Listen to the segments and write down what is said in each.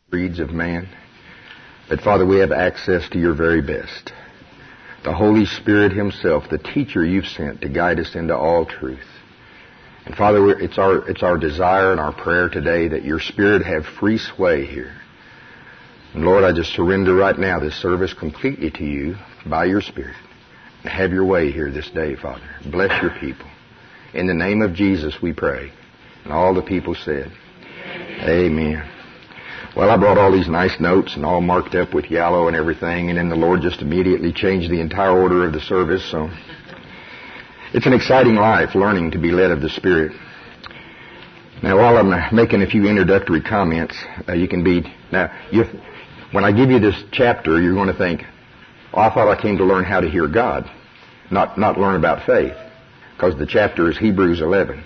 breeds of man. But Father, we have access to your very best. The Holy Spirit himself, the teacher you've sent to guide us into all truth. And Father, it's our desire and our prayer today that your Spirit have free sway here. And Lord, I just surrender right now this service completely to you by your Spirit. And have your way here this day, Father. Bless your people. In the name of Jesus we pray. And all the people said, Amen. Well, I brought all these nice notes and all marked up with yellow and everything, and then the Lord just immediately changed the entire order of the service. So it's an exciting life, learning to be led of the Spirit. Now, while I'm making a few introductory comments, when I give you this chapter, you're going to think, oh, I thought I came to learn how to hear God, not learn about faith, because the chapter is Hebrews 11.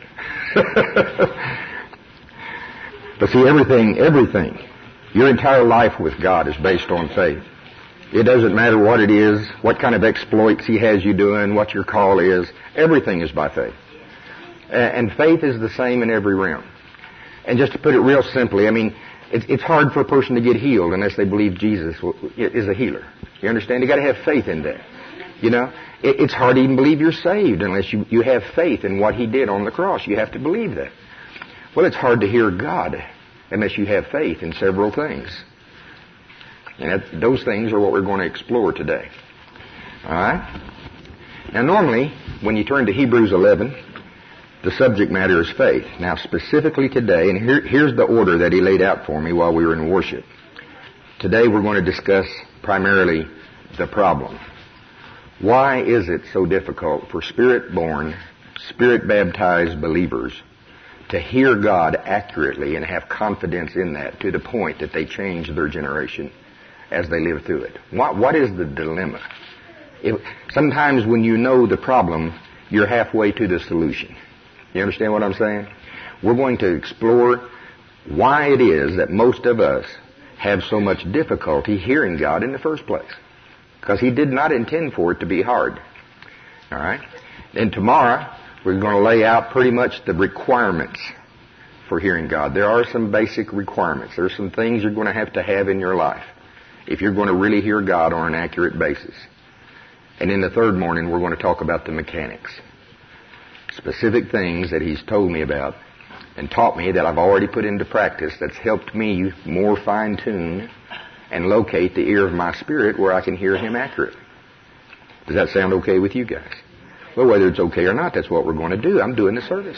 But see, everything, your entire life with God is based on faith. It doesn't matter what it is, what kind of exploits he has you doing, what your call is. Everything is by faith. And faith is the same in every realm. And just to put it real simply, I mean, it's hard for a person to get healed unless they believe Jesus is a healer. You understand? You got to have faith in that. You know, it's hard to even believe you're saved unless you have faith in what he did on the cross. You have to believe that. Well, it's hard to hear God unless you have faith in several things. And those things are what we're going to explore today. All right? Now, normally, when you turn to Hebrews 11, the subject matter is faith. Now, specifically today, and here's the order that he laid out for me while we were in worship. Today, we're going to discuss primarily the problem. Why is it so difficult for Spirit-born, Spirit-baptized believers to hear God accurately and have confidence in that to the point that they change their generation as they live through it? What is the dilemma? Sometimes when you know the problem, you're halfway to the solution. You understand what I'm saying? We're going to explore why it is that most of us have so much difficulty hearing God in the first place. Because he did not intend for it to be hard. All right? And tomorrow, we're going to lay out pretty much the requirements for hearing God. There are some basic requirements. There are some things you're going to have in your life if you're going to really hear God on an accurate basis. And in the third morning, we're going to talk about the mechanics. Specific things that he's told me about and taught me that I've already put into practice that's helped me more fine-tune and locate the ear of my spirit where I can hear him accurately. Does that sound okay with you guys? Well, whether it's okay or not, that's what we're going to do. I'm doing the service.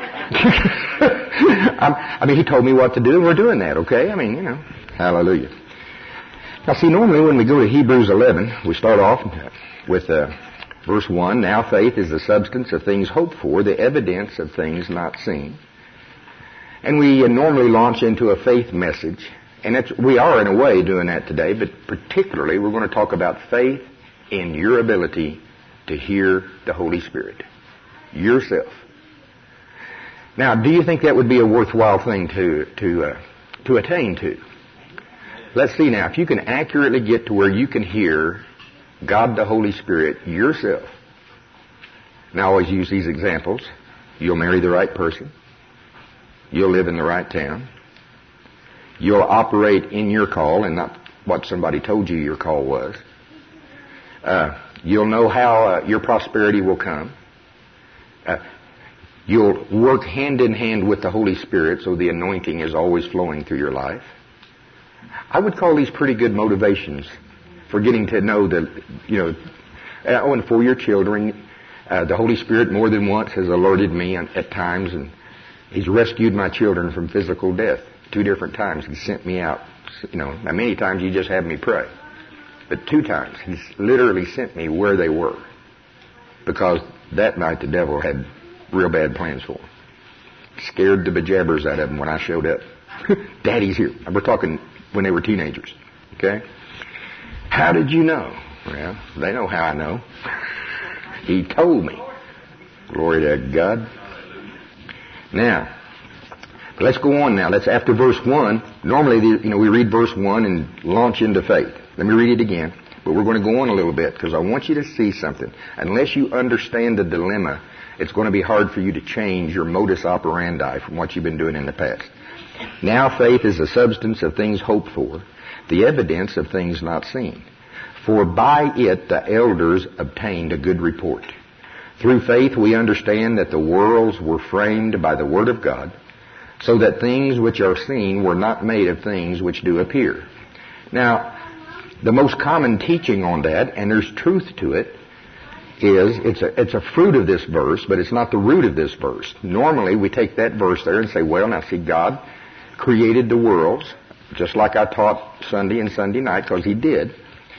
He told me what to do, and we're doing that, okay? Hallelujah. Now, see, normally when we go to Hebrews 11, we start off with verse 1. Now faith is the substance of things hoped for, the evidence of things not seen. And we normally launch into a faith message. And we are, in a way, doing that today, but particularly we're going to talk about faith in your ability to hear the Holy Spirit yourself. Now, do you think that would be a worthwhile thing to attain to? Let's see now. If you can accurately get to where you can hear God the Holy Spirit yourself. Now, I always use these examples. You'll marry the right person. You'll live in the right town. You'll operate in your call and not what somebody told you your call was. You'll know how your prosperity will come. You'll work hand in hand with the Holy Spirit so the anointing is always flowing through your life. I would call these pretty good motivations for getting to know and for your children. The Holy Spirit more than once has alerted me at times, and he's rescued my children from physical death. 2 different times he sent me out. Now many times he just had me pray. But 2 times he's literally sent me where they were. Because that night the devil had real bad plans for them. Scared the bejabbers out of them when I showed up. Daddy's here. We're talking when they were teenagers. Okay? How did you know? Well, they know how I know. He told me. Glory to God. Now, let's go on now. After verse 1, normally, we read verse 1 and launch into faith. Let me read it again. But we're going to go on a little bit because I want you to see something. Unless you understand the dilemma, it's going to be hard for you to change your modus operandi from what you've been doing in the past. Now faith is the substance of things hoped for, the evidence of things not seen. For by it the elders obtained a good report. Through faith we understand that the worlds were framed by the Word of God, so that things which are seen were not made of things which do appear. Now, the most common teaching on that, and there's truth to it, is it's a fruit of this verse, but it's not the root of this verse. Normally we take that verse there and say, well, now see, God created the worlds, just like I taught Sunday and Sunday night, because He did.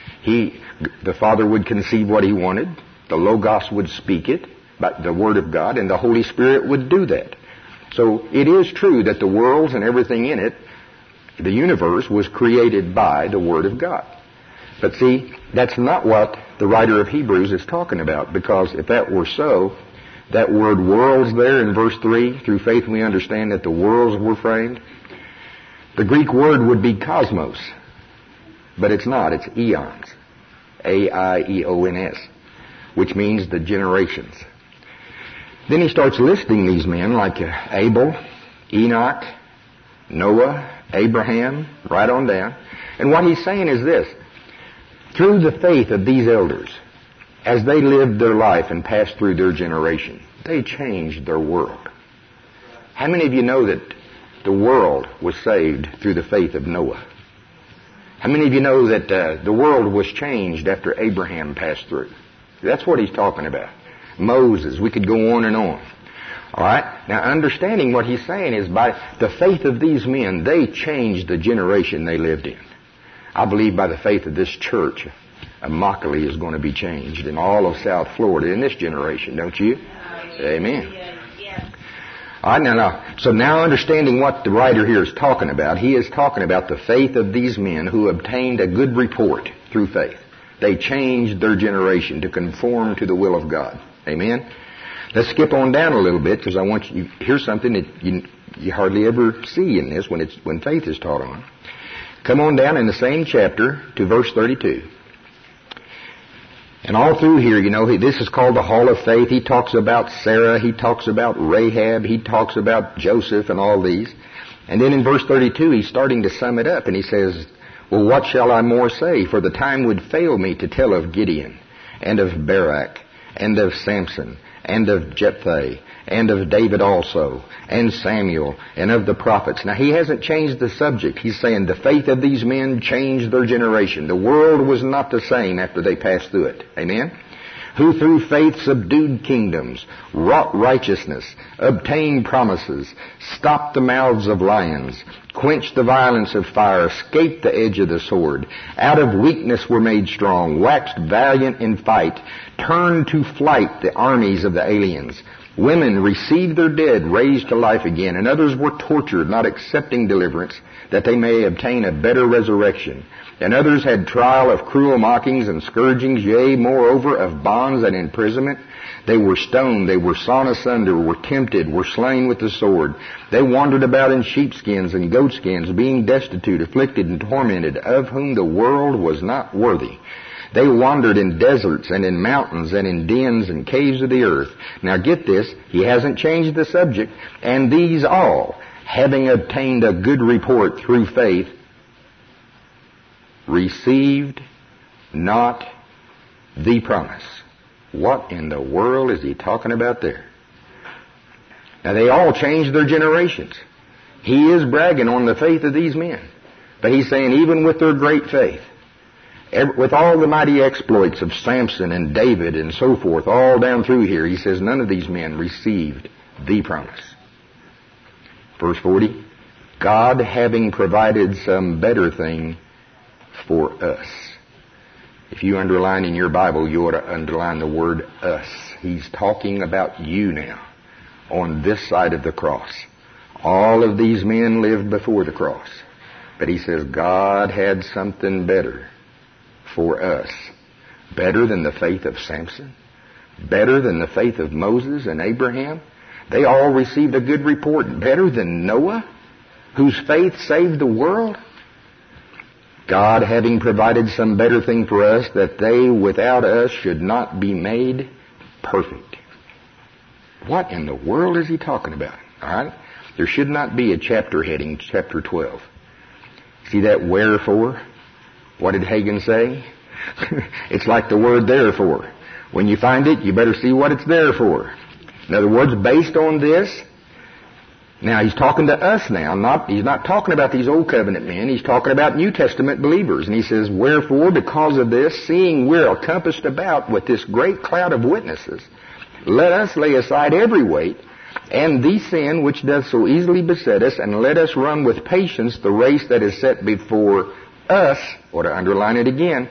The Father would conceive what He wanted, the Logos would speak it, by the Word of God, and the Holy Spirit would do that. So it is true that the worlds and everything in it, the universe, was created by the Word of God. But see, that's not what the writer of Hebrews is talking about, because if that were so, that word worlds there in verse 3, through faith we understand that the worlds were framed, the Greek word would be cosmos, but it's not, it's eons, A-I-E-O-N-S, which means the generations. Then he starts listing these men like Abel, Enoch, Noah, Abraham, right on down. And what he's saying is this: through the faith of these elders, as they lived their life and passed through their generation, they changed their world. How many of you know that the world was saved through the faith of Noah? How many of you know that the world was changed after Abraham passed through? That's what he's talking about. Moses, we could go on and on. All right? Now, understanding what he's saying is by the faith of these men, they changed the generation they lived in. I believe by the faith of this church, Immokalee is going to be changed in all of South Florida in this generation, don't you? Amen. All right, now. So now understanding what the writer here is talking about, he is talking about the faith of these men who obtained a good report through faith. They changed their generation to conform to the will of God. Amen? Let's skip on down a little bit, because I want you, here's something that you hardly ever see in this when faith is taught on. Come on down in the same chapter to verse 32. And all through here, this is called the Hall of Faith. He talks about Sarah, he talks about Rahab, he talks about Joseph and all these. And then in verse 32, he's starting to sum it up, and he says, well, what shall I more say? For the time would fail me to tell of Gideon, and of Barak, and of Samson, and of Jephthah, and of David also, and Samuel, and of the prophets. Now, he hasn't changed the subject. He's saying the faith of these men changed their generation. The world was not the same after they passed through it. Amen? Who through faith subdued kingdoms, wrought righteousness, obtained promises, stopped the mouths of lions, quenched the violence of fire, escaped the edge of the sword, out of weakness were made strong, waxed valiant in fight, turned to flight the armies of the aliens. Women received their dead, raised to life again, and others were tortured, not accepting deliverance, that they may obtain a better resurrection. And others had trial of cruel mockings and scourgings, yea, moreover, of bonds and imprisonment. They were stoned, they were sawn asunder, were tempted, were slain with the sword. They wandered about in sheepskins and goatskins, being destitute, afflicted, and tormented, of whom the world was not worthy. They wandered in deserts and in mountains and in dens and caves of the earth. Now get this, he hasn't changed the subject. And these all, having obtained a good report through faith, received not the promise. What in the world is he talking about there? Now they all changed their generations. He is bragging on the faith of these men. But he's saying even with their great faith, with all the mighty exploits of Samson and David and so forth, all down through here, he says none of these men received the promise. Verse 40, God having provided some better thing for us. If you underline in your Bible, you ought to underline the word us. He's talking about you now, on this side of the cross. All of these men lived before the cross. But he says God had something better for us. Better than the faith of Samson? Better than the faith of Moses and Abraham? They all received a good report. Better than Noah, whose faith saved the world? God having provided some better thing for us, that they without us should not be made perfect. What in the world is he talking about? All right? There should not be a chapter heading, chapter 12. See that wherefore? What did Hagin say? It's like the word therefore. When you find it, you better see what it's there for. In other words, based on this, now he's talking to us now. He's not talking about these old covenant men. He's talking about New Testament believers. And he says, wherefore, because of this, seeing we're encompassed about with this great cloud of witnesses, let us lay aside every weight and the sin which doth so easily beset us, and let us run with patience the race that is set before us. Or to underline it again.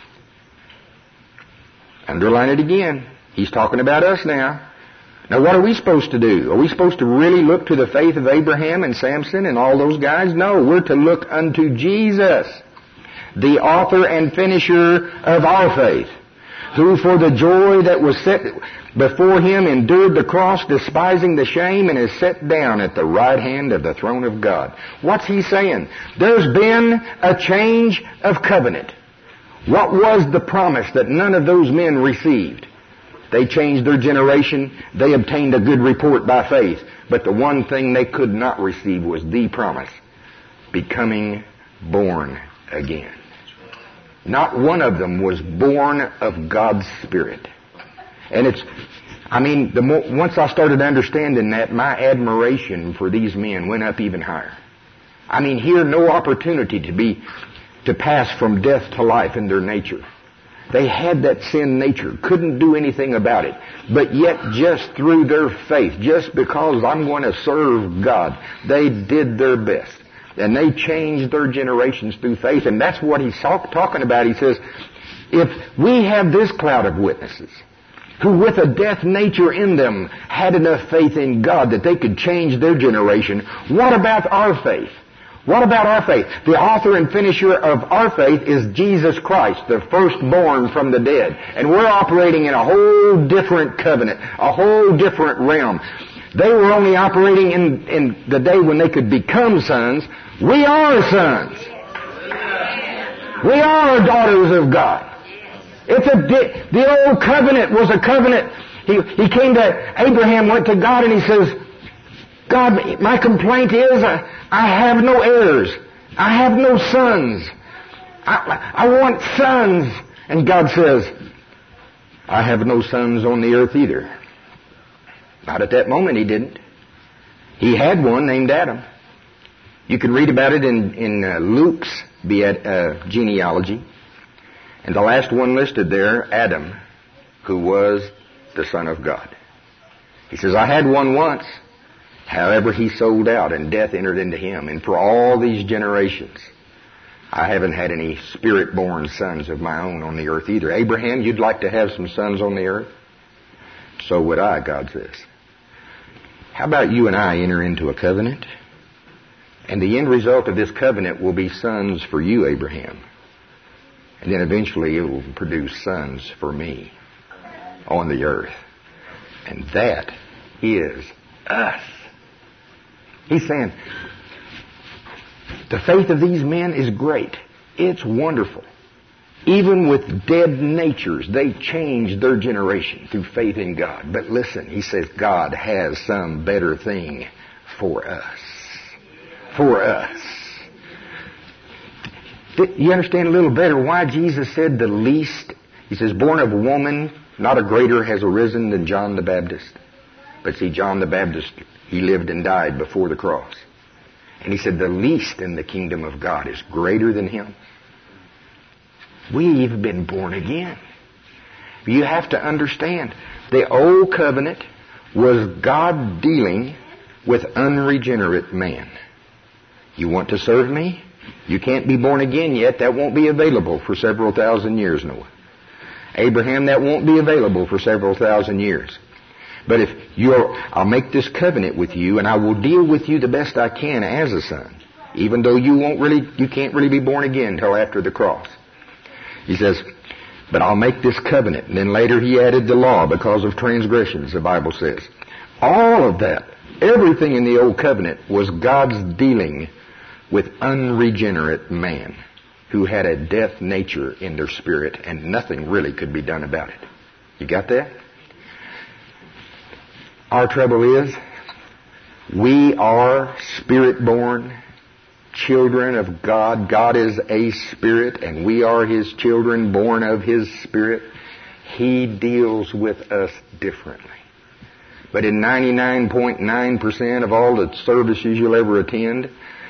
Underline it again. He's talking about us now. Now what are we supposed to do? Are we supposed to really look to the faith of Abraham and Samson and all those guys? No, we're to look unto Jesus, the author and finisher of our faith, who for the joy that was set before him endured the cross, despising the shame, and is set down at the right hand of the throne of God. What's he saying? There's been a change of covenant. What was the promise that none of those men received? They changed their generation. They obtained a good report by faith. But the one thing they could not receive was the promise: becoming born again. Not one of them was born of God's Spirit. And once I started understanding that, my admiration for these men went up even higher. Here, no opportunity to pass from death to life in their nature. They had that sin nature, couldn't do anything about it. But yet, just through their faith, just because I'm going to serve God, they did their best. And they changed their generations through faith. And that's what he's talking about. He says, if we have this cloud of witnesses, who with a death nature in them had enough faith in God that they could change their generation, what about our faith? What about our faith? The author and finisher of our faith is Jesus Christ, the firstborn from the dead. And we're operating in a whole different covenant, a whole different realm. They were only operating in the day when they could become sons. We are sons. We are daughters of God. The old covenant was a covenant. He came to Abraham, went to God, and he says, God, my complaint is I have no heirs. I have no sons. I want sons. And God says, I have no sons on the earth either. Not at that moment he didn't. He had one named Adam. You can read about it in Luke's genealogy. And the last one listed there, Adam, who was the Son of God. He says, I had one once. However, he sold out and death entered into him. And for all these generations, I haven't had any spirit-born sons of my own on the earth either. Abraham, you'd like to have some sons on the earth? So would I, God says. How about you and I enter into a covenant? And the end result of this covenant will be sons for you, Abraham. And then eventually it will produce sons for me on the earth. And that is us. He's saying, the faith of these men is great. It's wonderful. Even with dead natures, they changed their generation through faith in God. But listen, he says God has some better thing for us. For us. You understand a little better why Jesus said the least? He says, born of a woman, not a greater has arisen than John the Baptist. But see, John the Baptist, he lived and died before the cross. And he said, the least in the kingdom of God is greater than him. We've been born again. You have to understand, the old covenant was God dealing with unregenerate man. You want to serve me? You can't be born again yet. That won't be available for several thousand years, Noah. Abraham, that won't be available for several thousand years. But I'll make this covenant with you, and I will deal with you the best I can as a son, even though you can't really be born again until after the cross. He says, but I'll make this covenant. And then later he added the law because of transgressions, the Bible says. All of that, everything in the old covenant was God's dealing with unregenerate man who had a death nature in their spirit, and nothing really could be done about it. You got that? Our trouble is, We are spirit-born children of God. God is a spirit, and we are His children, born of His Spirit. He deals with us differently. But in 99.9% of all the services you'll ever attend,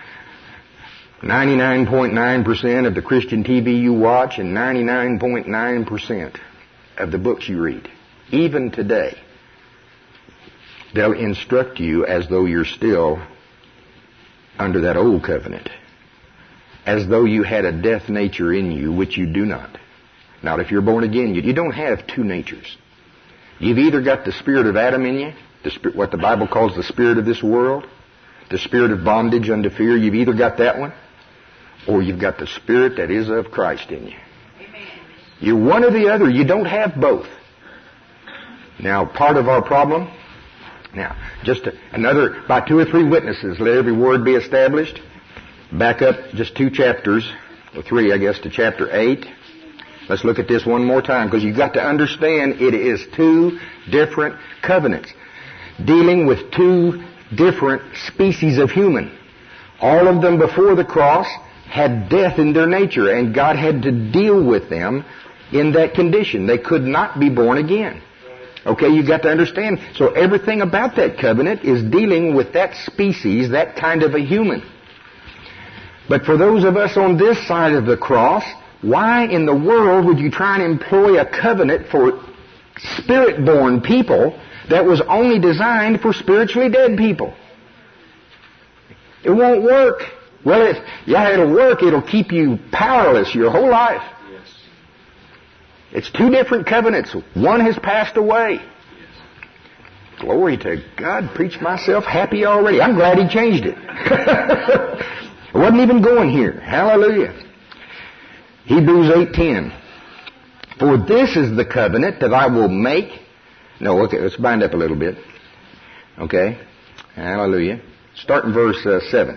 99.9% of the Christian TV you watch, and 99.9% of the books you read, even today, they'll instruct you as though you're still under that old covenant, as though you had a death nature in you, which you do not. Not if you're born again. You don't have two natures. You've either got the spirit of Adam in you, what the Bible calls the spirit of this world, the spirit of bondage unto fear. You've either got that one, or you've got the spirit that is of Christ in you. Amen. You're one or the other. You don't have both. Now, part of our problem, by 2 or 3 witnesses, let every word be established. Back up just 2 chapters, or 3, I guess, to chapter 8. Let's look at this one more time, because you've got to understand it is 2 different covenants, dealing with 2 different species of human. All of them before the cross had death in their nature, and God had to deal with them in that condition. They could not be born again. Okay, you've got to understand. So everything about that covenant is dealing with that species, that kind of a human. But for those of us on this side of the cross, why in the world would you try and employ a covenant for spirit-born people that was only designed for spiritually dead people? It won't work. Well, it'll work. It'll keep you powerless your whole life. Yes. It's 2 different covenants. One has passed away. Yes. Glory to God. Preach myself happy already. I'm glad He changed it. I wasn't even going here. Hallelujah. Hebrews 8:10. For this is the covenant that I will make. No, okay, let's bind up a little bit. Okay. Hallelujah. Start in verse 7.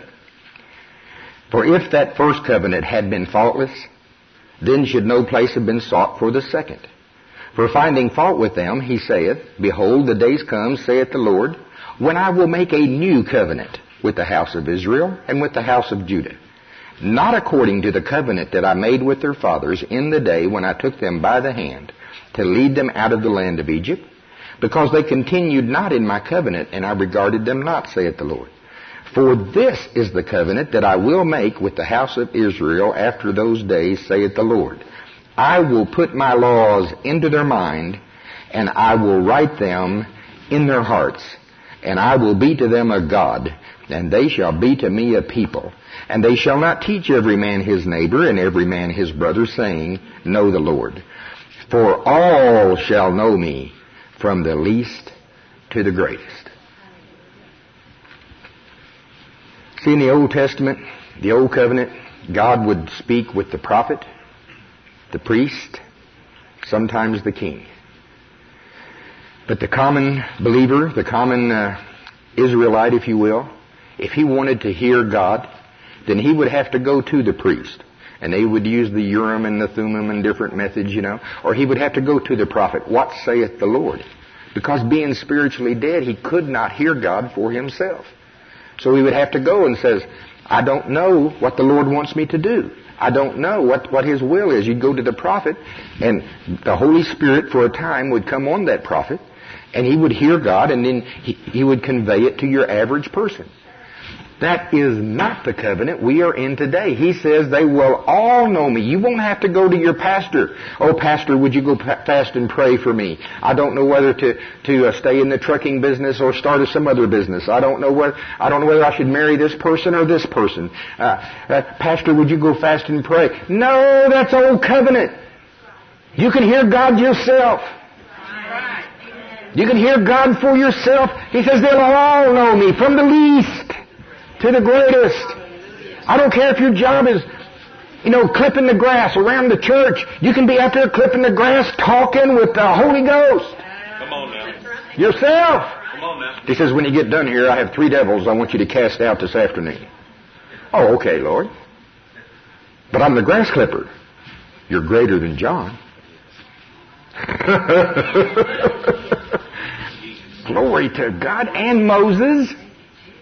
For if that first covenant had been faultless, then should no place have been sought for the second. For finding fault with them, He saith, Behold, the days come, saith the Lord, when I will make a new covenant with the house of Israel and with the house of Judah, not according to the covenant that I made with their fathers in the day when I took them by the hand to lead them out of the land of Egypt, because they continued not in my covenant, and I regarded them not, saith the Lord. For this is the covenant that I will make with the house of Israel after those days, saith the Lord. I will put my laws into their mind, and I will write them in their hearts, and I will be to them a God, and they shall be to me a people. And they shall not teach every man his neighbor and every man his brother, saying, Know the Lord. For all shall know me, from the least to the greatest. See, in the Old Testament, the Old Covenant, God would speak with the prophet, the priest, sometimes the king. But the common believer, the common Israelite, if you will, if he wanted to hear God, then he would have to go to the priest. And they would use the Urim and the Thummim and different methods, Or he would have to go to the prophet. What saith the Lord? Because being spiritually dead, he could not hear God for himself. So he would have to go and says, I don't know what the Lord wants me to do. I don't know what His will is. You'd go to the prophet, and the Holy Spirit for a time would come on that prophet, and he would hear God, and then he would convey it to your average person. That is not the covenant we are in today. He says they will all know me. You won't have to go to your pastor. Oh, pastor, would you go fast and pray for me? I don't know whether to stay in the trucking business or start some other business. I don't know whether I should marry this person or this person. Pastor, would you go fast and pray? No, that's old covenant. You can hear God yourself. You can hear God for yourself. He says they'll all know me, from the least to the greatest. I don't care if your job is, clipping the grass around the church. You can be out there clipping the grass, talking with the Holy Ghost. Come on now. Yourself. Come on now. He says, when you get done here, I have 3 devils I want you to cast out this afternoon. Oh, okay, Lord. But I'm the grass clipper. You're greater than John. Glory to God. And Moses.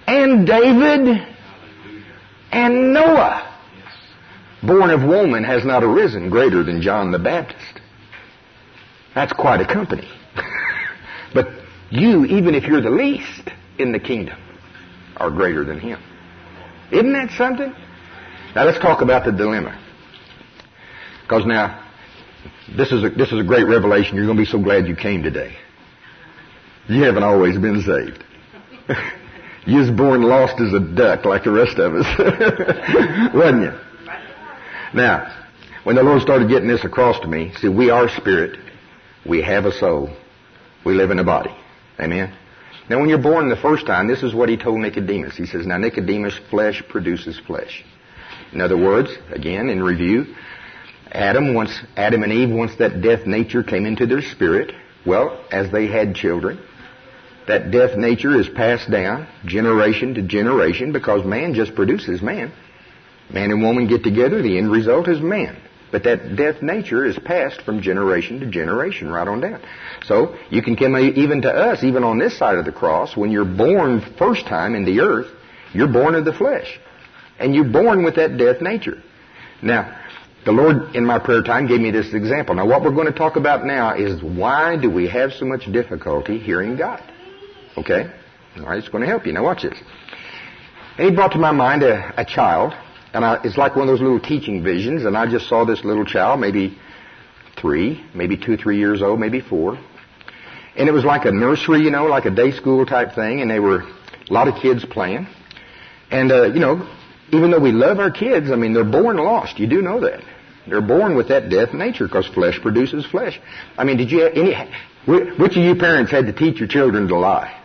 and David and Noah. Born of woman has not arisen greater than John the Baptist. That's quite a company. But you, even if you're the least in the kingdom, are greater than him. Isn't that something? Now let's talk about the dilemma. Because now, this is a great revelation. You're going to be so glad you came today. You haven't always been saved. You was born lost as a duck like the rest of us. Wasn't you? Now, when the Lord started getting this across to me, see, we are spirit. We have a soul. We live in a body. Amen? Now, when you're born the first time, this is what he told Nicodemus. He says, now, Nicodemus, flesh produces flesh. In other words, again, in review, Adam and Eve, once that death nature came into their spirit, well, as they had children, that death nature is passed down generation to generation because man just produces man. Man and woman get together, the end result is man. But that death nature is passed from generation to generation, right on down. So, you can come even to us, even on this side of the cross, when you're born first time in the earth, you're born of the flesh. And you're born with that death nature. Now, the Lord, in my prayer time, gave me this example. Now, what we're going to talk about now is why do we have so much difficulty hearing God? Okay? All right, it's going to help you. Now, watch this. And he brought to my mind a child. And it's like one of those little teaching visions, and I just saw this little child, maybe 3, maybe 2, 3 years old, maybe 4. And it was like a nursery, you know, like a day school type thing, and they were a lot of kids playing. And, you know, even though we love our kids, I mean, they're born lost. You do know that. They're born with that death nature because flesh produces flesh. I mean, which of you parents had to teach your children to lie?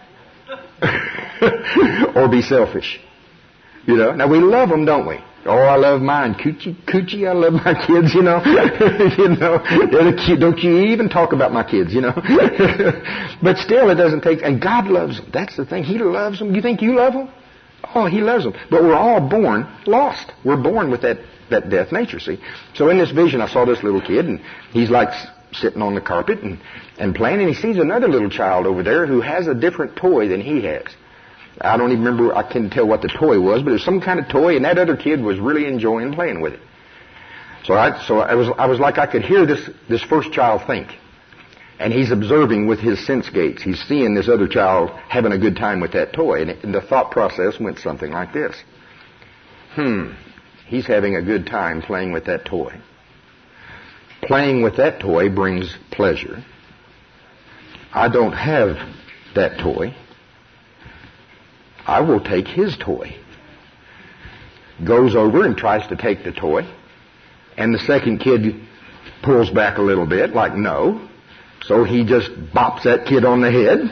Or be selfish? You know, now we love them, don't we? Oh, I love mine. Coochie, I love my kids, you know. You know, they're cute. Don't you even talk about my kids, you know. But still, it doesn't take, and God loves them. That's the thing. He loves them. You think you love them? Oh, He loves them. But we're all born lost. We're born with that death nature, see. So in this vision, I saw this little kid, and he's like sitting on the carpet and playing, and he sees another little child over there who has a different toy than he has. I don't even remember, I couldn't tell what the toy was, but it was some kind of toy, and that other kid was really enjoying playing with it. So I was like I could hear this first child think. And he's observing with his sense gates. He's seeing this other child having a good time with that toy. And the thought process went something like this. He's having a good time playing with that toy. Playing with that toy brings pleasure. I don't have that toy. I will take his toy. Goes over and tries to take the toy. And the second kid pulls back a little bit, like no. So he just bops that kid on the head.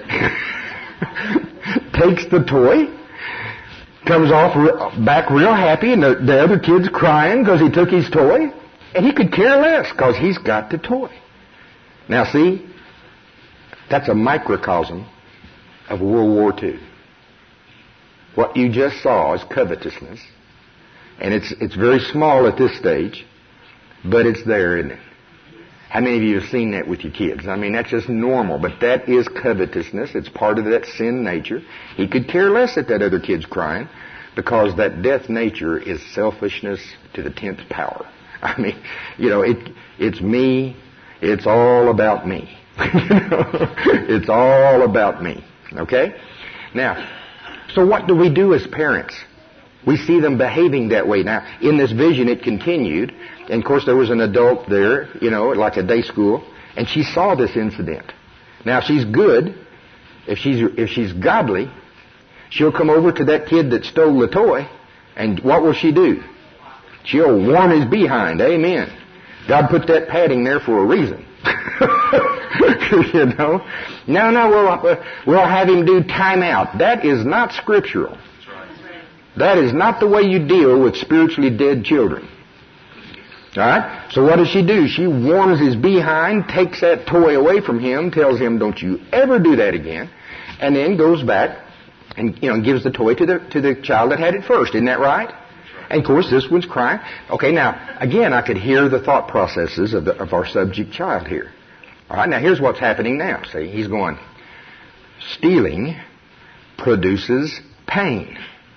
Takes the toy. Comes back real happy, and the other kid's crying because he took his toy. And he could care less because he's got the toy. Now see, that's a microcosm of World War II. What you just saw is covetousness. And it's very small at this stage, but it's there, isn't it? How many of you have seen that with your kids? I mean, that's just normal, but that is covetousness. It's part of that sin nature. He could care less that other kid's crying because that death nature is selfishness to the 10th power. I mean, you know, it's me. It's all about me. It's all about me. Okay? Now, so what do we do as parents? We see them behaving that way. Now, in this vision, it continued. And, of course, there was an adult there, you know, like a day school. And she saw this incident. Now, if she's good, if she's godly, she'll come over to that kid that stole the toy. And what will she do? She'll warm his behind. Amen. God put that padding there for a reason. You know? No, we'll have him do time out. That is not scriptural. That is not the way you deal with spiritually dead children. Alright? So what does she do? She warms his behind, takes that toy away from him, tells him, don't you ever do that again, and then goes back and, you know, gives the toy to the child that had it first. Isn't that right? And of course, this one's crying. Okay, now, again, I could hear the thought processes of our subject child here. Alright, now here's what's happening now. See, he's going, stealing produces pain.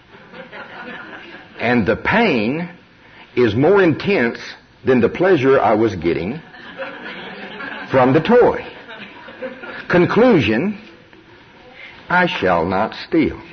And the pain is more intense than the pleasure I was getting from the toy. Conclusion, I shall not steal.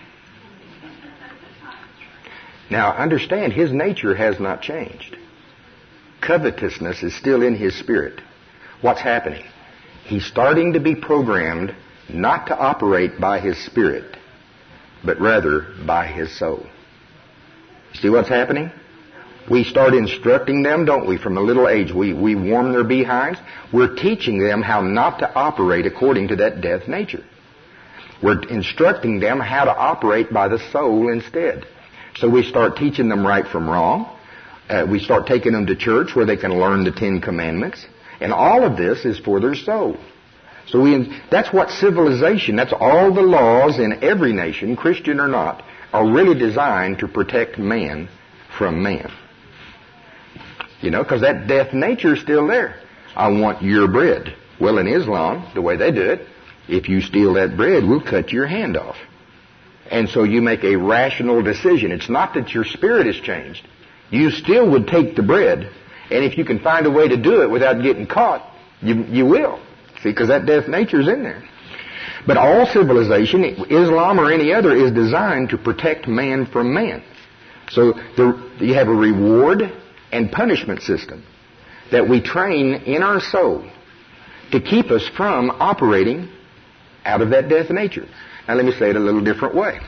Now understand, his nature has not changed. Covetousness is still in his spirit. What's happening? He's starting to be programmed not to operate by his spirit, but rather by his soul. See what's happening? We start instructing them, don't we, from a little age. We warm their behinds. We're teaching them how not to operate according to that death nature. We're instructing them how to operate by the soul instead. So we start teaching them right from wrong. We start taking them to church where they can learn the 10 Commandments. And all of this is for their soul. So that's what civilization, that's all the laws in every nation, Christian or not, are really designed to protect man from man. You know, because that death nature is still there. I want your bread. Well, in Islam, the way they do it, if you steal that bread, we'll cut your hand off. And so you make a rational decision. It's not that your spirit has changed. You still would take the bread, and if you can find a way to do it without getting caught, you will. See, because that death nature is in there. But all civilization, Islam or any other, is designed to protect man from man. So you have a reward and punishment system that we train in our soul to keep us from operating out of that death nature. Now let me say it a little different way.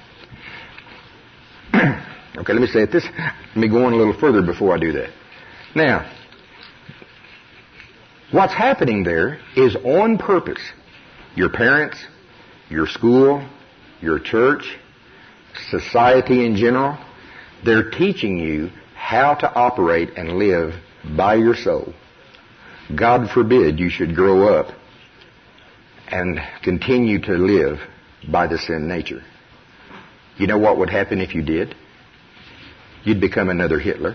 Okay, let me say it this. Let me go on a little further before I do that. Now, what's happening there is on purpose. Your parents, your school, your church, society in general, they're teaching you how to operate and live by your soul. God forbid you should grow up and continue to live by the sin nature. You know what would happen if you did? You'd become another Hitler.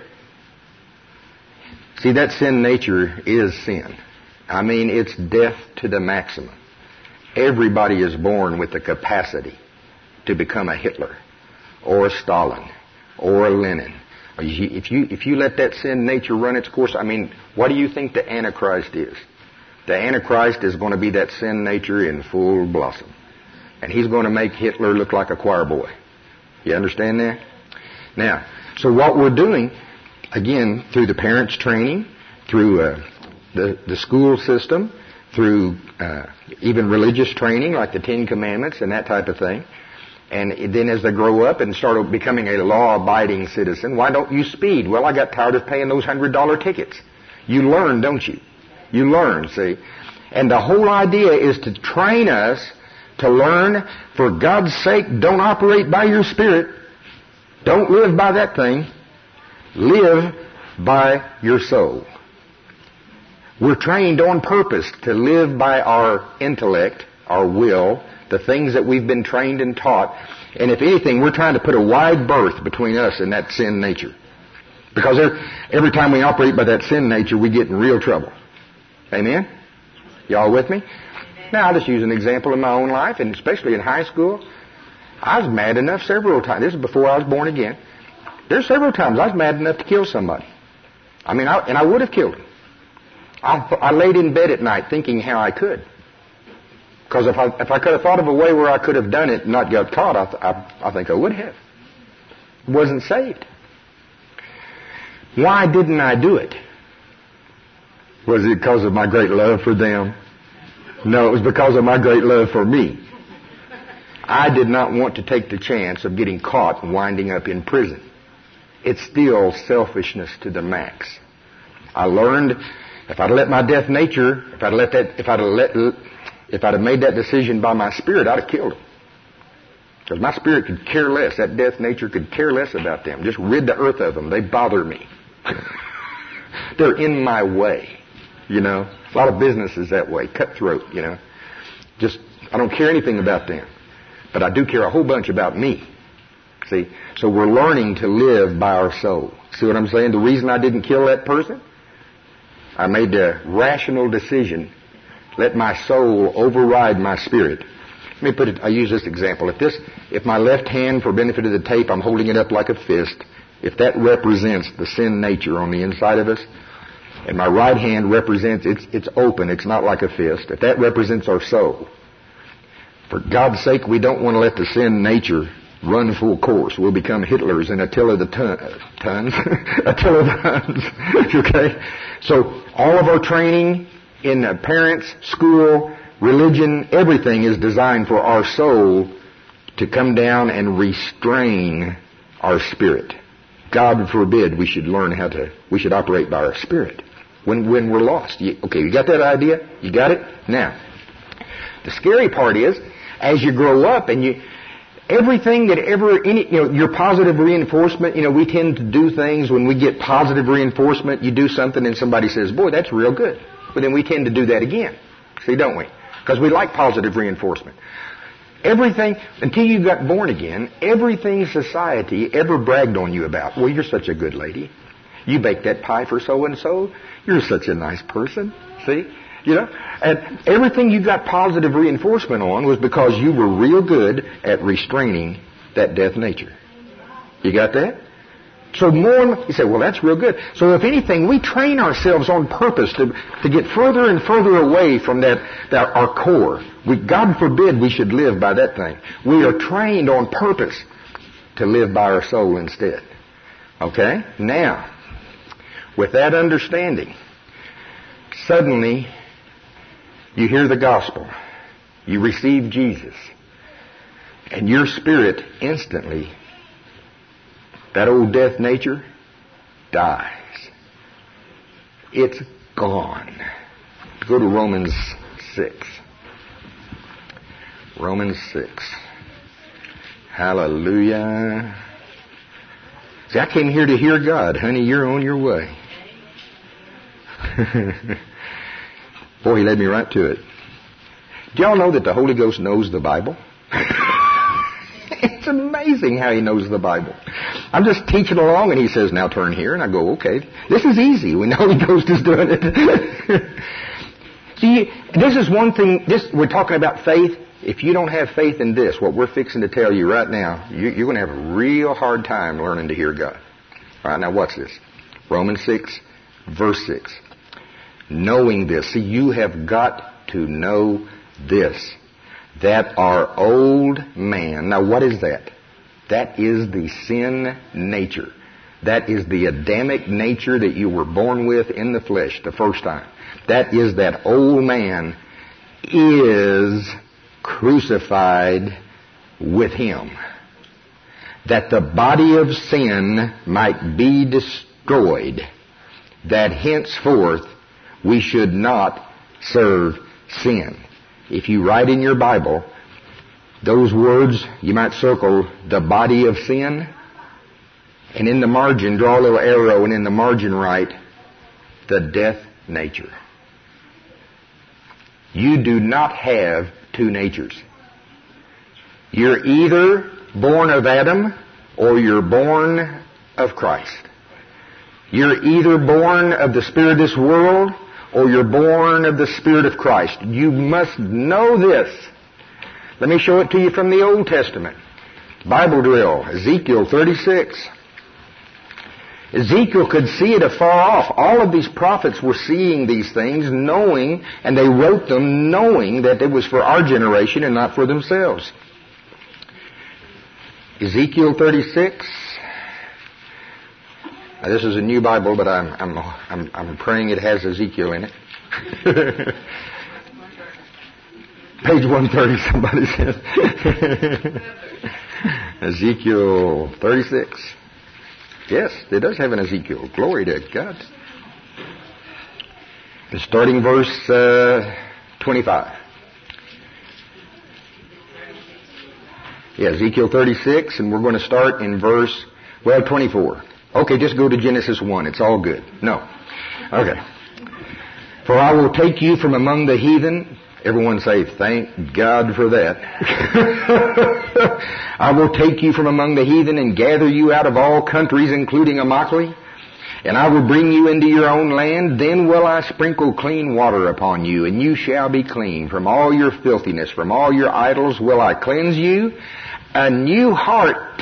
See, that sin nature is sin. I mean, it's death to the maximum. Everybody is born with the capacity to become a Hitler or a Stalin or a Lenin. If you let that sin nature run its course, I mean, what do you think the Antichrist is? The Antichrist is going to be that sin nature in full blossom. And he's going to make Hitler look like a choir boy. You understand that? Now, so what we're doing, again, through the parents' training, through the school system, through even religious training like the 10 Commandments and that type of thing, and then as they grow up and start becoming a law-abiding citizen, why don't you speed? Well, I got tired of paying those $100 tickets. You learn, don't you? You learn, see? And the whole idea is to train us to learn, for God's sake, don't operate by your spirit. Don't live by that thing. Live by your soul. We're trained on purpose to live by our intellect, our will, the things that we've been trained and taught. And if anything, we're trying to put a wide berth between us and that sin nature. Because every time we operate by that sin nature, we get in real trouble. Amen? Y'all with me? Now, I'll just use an example in my own life, and especially in high school. I was mad enough several times. This is before I was born again. There's several times I was mad enough to kill somebody. I mean, I would have killed him. I laid in bed at night thinking how I could. Because if I could have thought of a way where I could have done it and not got caught, I think I would have. Wasn't saved. Why didn't I do it? Was it because of my great love for them? No, it was because of my great love for me. I did not want to take the chance of getting caught and winding up in prison. It's still selfishness to the max. I learned if I'd let my death nature, if I'd have made that decision by my spirit, I'd have killed him. Because my spirit could care less. That death nature could care less about them. Just rid the earth of them. They bother me. They're in my way. You know, a lot of businesses that way, cutthroat. You know, just I don't care anything about them, but I do care a whole bunch about me. See, so we're learning to live by our soul. See what I'm saying? The reason I didn't kill that person, I made a rational decision. Let my soul override my spirit. Let me put it, I use this example. If my left hand, for benefit of the tape, I'm holding it up like a fist, if that represents the sin nature on the inside of us, and my right hand represents, it's open, it's not like a fist, if that represents our soul, for God's sake, we don't want to let the sin nature run full course. We'll become Hitlers and Attila the Huns. Attila the Huns. Okay? So, all of our training in parents, school, religion, everything is designed for our soul to come down and restrain our spirit. God forbid we should we should operate by our spirit when we're lost. Okay, you got that idea? You got it? Now, the scary part is, as you grow up and everything that your positive reinforcement, we tend to do things when we get positive reinforcement. You do something and somebody says, boy, that's real good. But then we tend to do that again. See, don't we? Because we like positive reinforcement. Everything, until you got born again, everything society ever bragged on you about. Well, you're such a good lady. You baked that pie for so-and-so. You're such a nice person. See? And everything you got positive reinforcement on was because you were real good at restraining that death nature. You got that? So you say, well, that's real good. So if anything, we train ourselves on purpose to get further and further away from our core. God forbid we should live by that thing. We are trained on purpose to live by our soul instead. Okay? Now, with that understanding, suddenly you hear the gospel. You receive Jesus. And your spirit instantly, that old death nature, dies. It's gone. Go to Romans 6. Romans 6. Hallelujah. See, I came here to hear God. Honey, you're on your way. Boy, he led me right to it. Do y'all know that the Holy Ghost knows the Bible? It's amazing how he knows the Bible. I'm just teaching along and he says, now turn here. And I go, okay, this is easy when the Holy Ghost is doing it. See, this is one thing, we're talking about faith. If you don't have faith in this, what we're fixing to tell you right now, you're going to have a real hard time learning to hear God. All right, now watch this. Romans 6, verse 6. Knowing this. See, you have got to know this. That our old man. Now what is that? That is the sin nature. That is the Adamic nature that you were born with in the flesh the first time. That is that old man is crucified with him. That the body of sin might be destroyed. That henceforth we should not serve sin. If you write in your Bible, those words, you might circle the body of sin, and in the margin, draw a little arrow, and in the margin write the death nature. You do not have two natures. You're either born of Adam or you're born of Christ. You're either born of the spirit of this world or you're born of the Spirit of Christ. You must know this. Let me show it to you from the Old Testament. Bible drill, Ezekiel 36. Ezekiel could see it afar off. All of these prophets were seeing these things, knowing, and they wrote them knowing that it was for our generation and not for themselves. Ezekiel 36. Now, this is a new Bible, but I'm praying it has Ezekiel in it. Page 130, somebody said. Ezekiel 36. Yes, it does have an Ezekiel. Glory to God. The starting verse 25. Yeah, Ezekiel 36, and we're going to start in verse, 24. Okay, just go to Genesis 1. It's all good. No. Okay. For I will take you from among the heathen. Everyone say, thank God for that. I will take you from among the heathen and gather you out of all countries, including Amachli. And I will bring you into your own land. Then will I sprinkle clean water upon you, and you shall be clean. From all your filthiness, from all your idols will I cleanse you. A new heart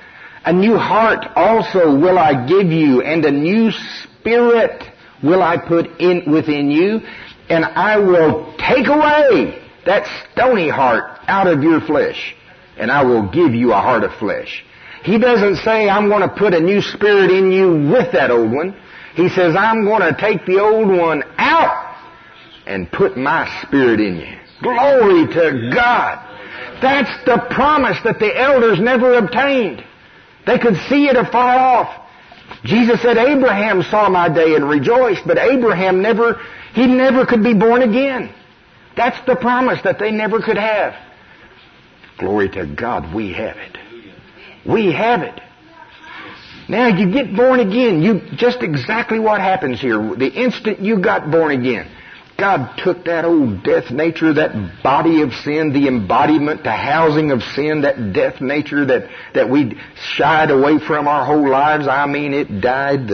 also will I give you, and a new spirit will I put in within you, and I will take away that stony heart out of your flesh, and I will give you a heart of flesh. He doesn't say, I'm going to put a new spirit in you with that old one. He says, I'm going to take the old one out and put my spirit in you. Glory to God. That's the promise that the elders never obtained. They could see it afar off. Jesus said, Abraham saw my day and rejoiced, but Abraham never could be born again. That's the promise that they never could have. Glory to God, we have it. We have it. Now you get born again. Just exactly what happens here. The instant you got born again, God took that old death nature, that body of sin, the embodiment, the housing of sin, that death nature that we shied away from our whole lives. I mean, it died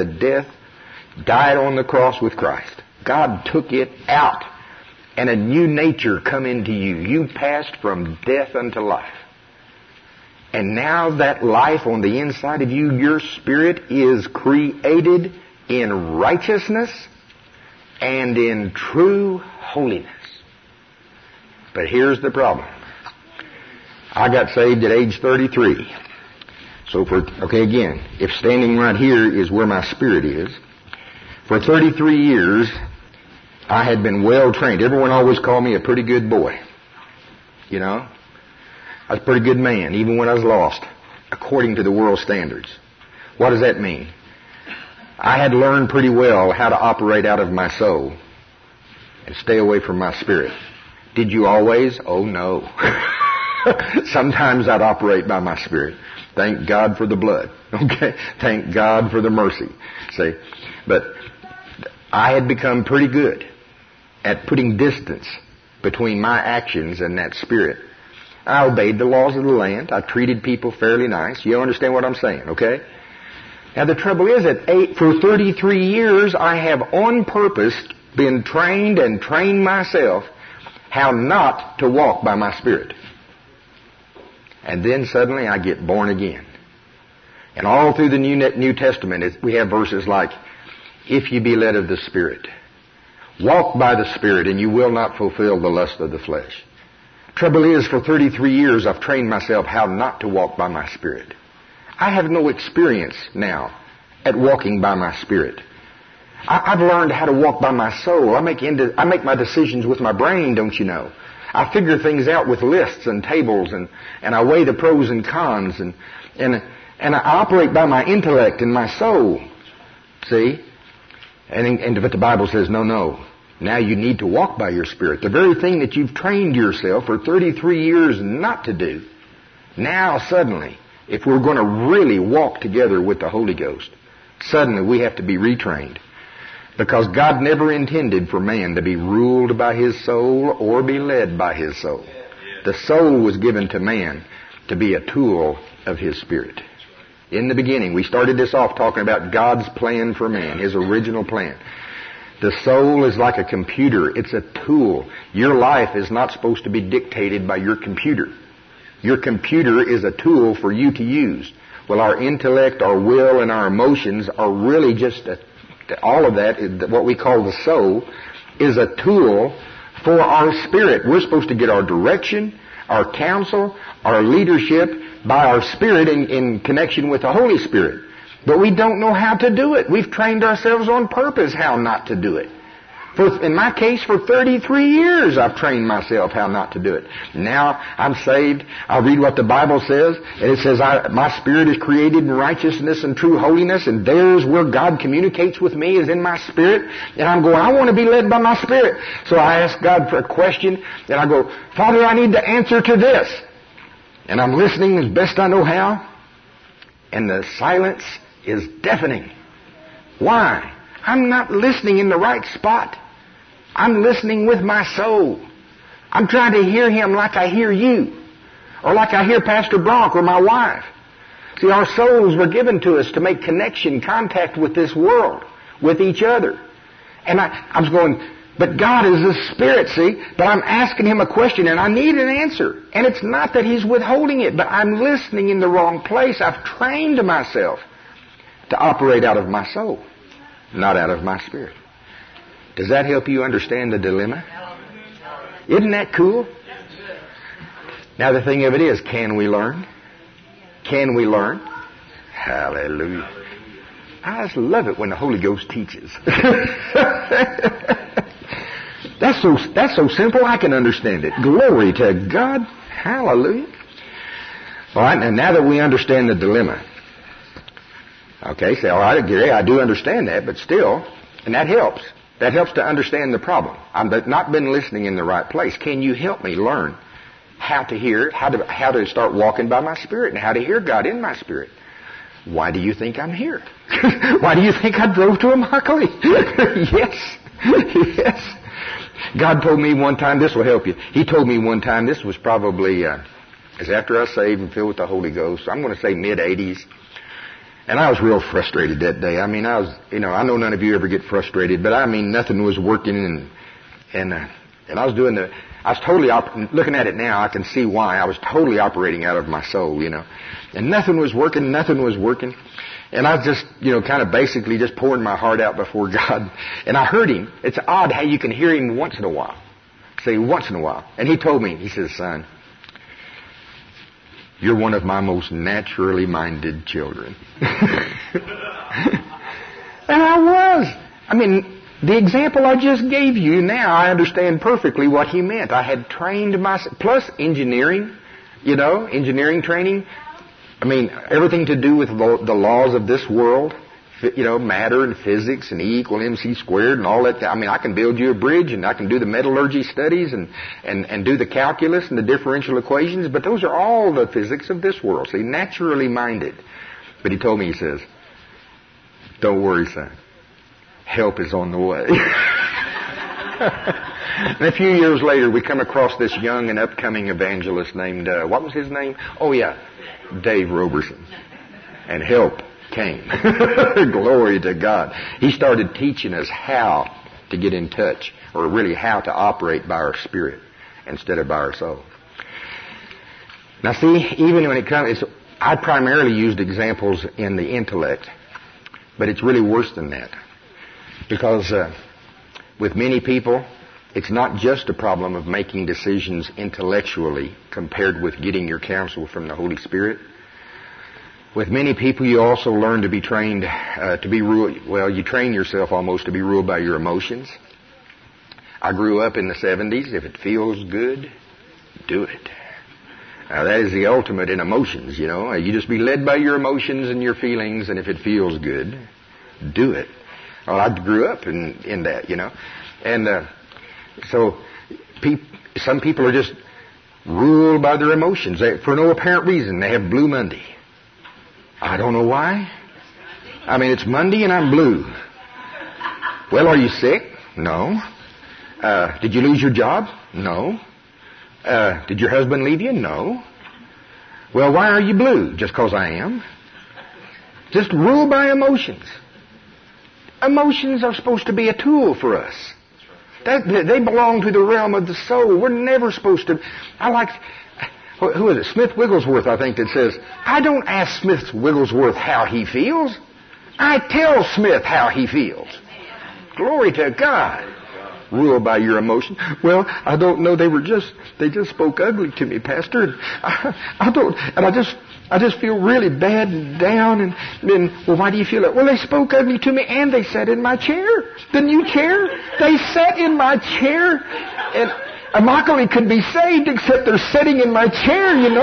on the cross with Christ. God took it out, and a new nature come into you. You passed from death unto life. And now that life on the inside of you, your spirit is created in righteousness and in true holiness. But here's the problem. I got saved at age 33. So again, if standing right here is where my spirit is, for 33 years, I had been well trained. Everyone always called me a pretty good boy. You know? I was a pretty good man, even when I was lost, according to the world standards. What does that mean? I had learned pretty well how to operate out of my soul and stay away from my spirit. Did you always? Oh, no. Sometimes I'd operate by my spirit. Thank God for the blood. Okay? Thank God for the mercy. See? But I had become pretty good at putting distance between my actions and that spirit. I obeyed the laws of the land. I treated people fairly nice. You understand what I'm saying, okay? Now the trouble is that for 33 years I have on purpose been trained and trained myself how not to walk by my spirit. And then suddenly I get born again. And all through the New Testament we have verses like, if you be led of the Spirit, walk by the Spirit and you will not fulfill the lust of the flesh. Trouble is, for 33 years I've trained myself how not to walk by my spirit. I have no experience now at walking by my spirit. I've learned how to walk by my soul. I make my decisions with my brain, don't you know. I figure things out with lists and tables, and I weigh the pros and cons, and I operate by my intellect and my soul. See? But the Bible says, no. Now you need to walk by your spirit. The very thing that you've trained yourself for 33 years not to do. Now suddenly, if we're going to really walk together with the Holy Ghost, suddenly we have to be retrained. Because God never intended for man to be ruled by his soul or be led by his soul. The soul was given to man to be a tool of his spirit. In the beginning, we started this off talking about God's plan for man, his original plan. The soul is like a computer. It's a tool. Your life is not supposed to be dictated by your computer. Your computer is a tool for you to use. Well, our intellect, our will, and our emotions are really just all of that, what we call the soul, is a tool for our spirit. We're supposed to get our direction, our counsel, our leadership by our spirit in connection with the Holy Spirit. But we don't know how to do it. We've trained ourselves on purpose how not to do it. In my case, for 33 years I've trained myself how not to do it. Now I'm saved. I read what the Bible says, and it says my spirit is created in righteousness and true holiness, and there's where God communicates with me, is in my spirit. And I'm going, I want to be led by my spirit. So I ask God for a question, and I go, Father, I need the answer to this. And I'm listening as best I know how, and the silence is deafening. Why? I'm not listening in the right spot. I'm listening with my soul. I'm trying to hear Him like I hear you, or like I hear Pastor Bronk or my wife. See, our souls were given to us to make connection, contact with this world, with each other. And I was going, but God is a spirit, see? But I'm asking Him a question and I need an answer. And it's not that He's withholding it, but I'm listening in the wrong place. I've trained myself to operate out of my soul, not out of my spirit. Does that help you understand the dilemma? Isn't that cool? Now the thing of it is, can we learn? Can we learn? Hallelujah. I just love it when the Holy Ghost teaches. That's so simple I can understand it. Glory to God. Hallelujah. All right, and now that we understand the dilemma. Okay, say, all right, Gary, I do understand that, but still, and that helps. That helps to understand the problem. I've not been listening in the right place. Can you help me learn how to hear, how to start walking by my spirit and how to hear God in my spirit? Why do you think I'm here? Why do you think I drove to Immokalee? Yes. Yes. God told me one time, this will help you. He told me one time, this was probably, as after I was saved and filled with the Holy Ghost, I'm going to say mid-80s. And I was real frustrated that day. I mean, I know none of you ever get frustrated, but I mean, nothing was working and I was doing I was totally, looking at it now, I can see why. I was totally operating out of my soul, And nothing was working. And I was just, kind of basically just pouring my heart out before God. And I heard Him. It's odd how you can hear Him once in a while. Say, once in a while. And He told me, He says, son, you're one of my most naturally minded children. And I was. I mean, the example I just gave you, now I understand perfectly what He meant. I had trained myself, plus engineering, engineering training. I mean, everything to do with the laws of this world, matter and physics and E equal MC squared and all that. I mean, I can build you a bridge and I can do the metallurgy studies and do the calculus and the differential equations, but those are all the physics of this world. See, naturally minded. But He told me, He says, don't worry, son. Help is on the way. And a few years later, we come across this young and upcoming evangelist named, what was his name? Oh, yeah, Dave Roberson. And help came. Glory to God. He started teaching us how to get in touch, or really how to operate by our spirit instead of by our soul. Now see, even when it comes, I primarily used examples in the intellect, but it's really worse than that. Because with many people, it's not just a problem of making decisions intellectually compared with getting your counsel from the Holy Spirit. With many people, you also learn to be trained to be ruled. Well, you train yourself almost to be ruled by your emotions. I grew up in the 70s. If it feels good, do it. Now, that is the ultimate in emotions, You just be led by your emotions and your feelings, and if it feels good, do it. Well, I grew up in that, And so some people are just ruled by their emotions for no apparent reason. They have Blue Monday. I don't know why. I mean, it's Monday and I'm blue. Well, are you sick? No. Did you lose your job? No. Did your husband leave you? No. Well, why are you blue? Just because I am? Just ruled by emotions. Emotions are supposed to be a tool for us. They belong to the realm of the soul. We're never supposed to... who is it? Smith Wigglesworth, I think, that says, I don't ask Smith Wigglesworth how he feels. I tell Smith how he feels. Glory to God. Ruled by your emotion. Well, I don't know. They just spoke ugly to me, Pastor. I just feel really bad and down. And then, well, why do you feel that? Well, they spoke ugly to me and they sat in my chair. The new chair. They sat in my chair. And Immokalee could be saved except they're sitting in my chair, And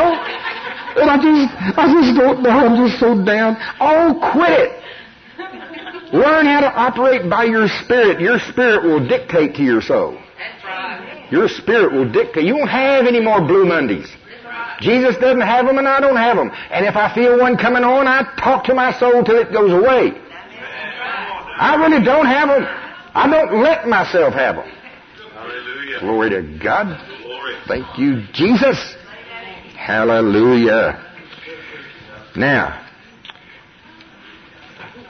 I just don't know. I'm just so down. Oh, quit it. Learn how to operate by your spirit. Your spirit will dictate to your soul. That's right. Your spirit will dictate. You won't have any more Blue Mondays. Right. Jesus doesn't have them and I don't have them. And if I feel one coming on, I talk to my soul till it goes away. Right. I really don't have them. I don't let myself have them. Hallelujah. Glory to God. Glory. Thank you, Jesus. Hallelujah. Now,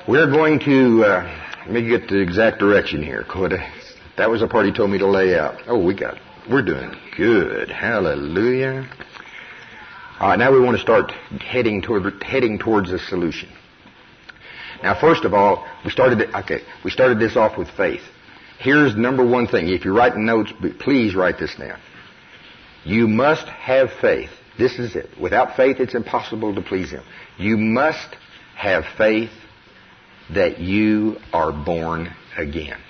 We're going to, let me get the exact direction here. That was the part he told me to lay out. Oh, we're doing good. Hallelujah. All right, now we want to start heading towards a solution. Now, first of all, we started this off with faith. Here's number one thing. If you're writing notes, please write this down. You must have faith. This is it. Without faith, it's impossible to please Him. You must have faith that you are born again.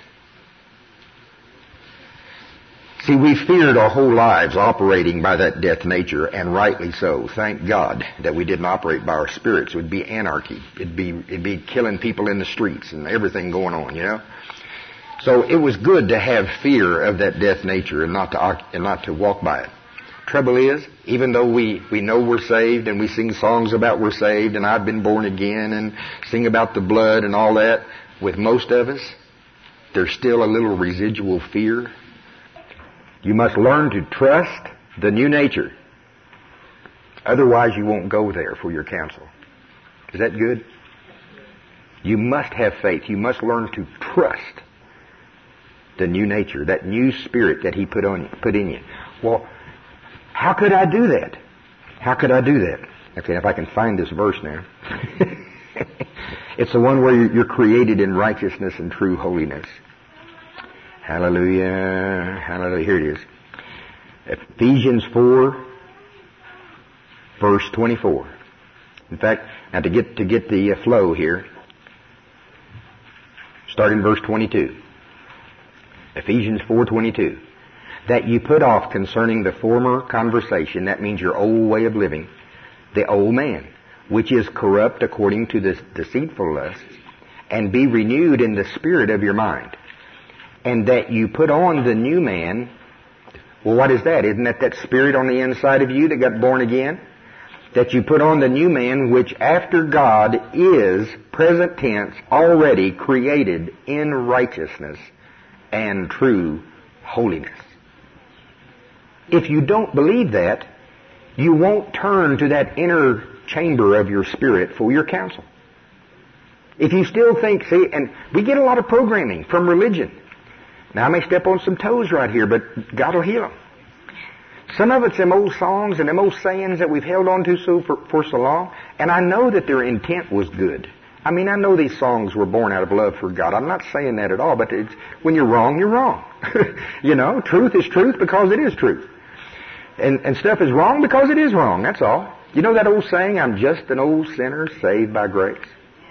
See, we feared our whole lives operating by that death nature, and rightly so. Thank God that we didn't operate by our spirits. It would be anarchy. It'd be killing people in the streets and everything going on, you know. So it was good to have fear of that death nature and not to walk by it. Trouble is, even though we know we're saved and we sing songs about we're saved and I've been born again and sing about the blood and all that, with most of us, there's still a little residual fear. You must learn to trust the new nature. Otherwise, you won't go there for your counsel. Is that good? You must have faith. You must learn to trust the new nature, that new spirit that He put in you. Well, how could I do that? How could I do that? Okay, if I can find this verse now. It's the one where you're created in righteousness and true holiness. Hallelujah. Hallelujah. Here it is. Ephesians 4, verse 24. In fact, now to get the flow here, start in verse 22. Ephesians 4:22. That you put off concerning the former conversation, that means your old way of living, the old man, which is corrupt according to the deceitful lusts, and be renewed in the spirit of your mind. And that you put on the new man. Well, what is that? Isn't that spirit on the inside of you that got born again? That you put on the new man, which after God is, present tense, already created in righteousness and true holiness. If you don't believe that, you won't turn to that inner chamber of your spirit for your counsel. If you still think, and we get a lot of programming from religion. Now, I may step on some toes right here, but God will heal them. Some of it's them old songs and them old sayings that we've held on to for so long, and I know that their intent was good. I mean, I know these songs were born out of love for God. I'm not saying that at all, but when you're wrong, you're wrong. You know, truth is truth because it is truth. And stuff is wrong because it is wrong, that's all. You know that old saying, I'm just an old sinner saved by grace?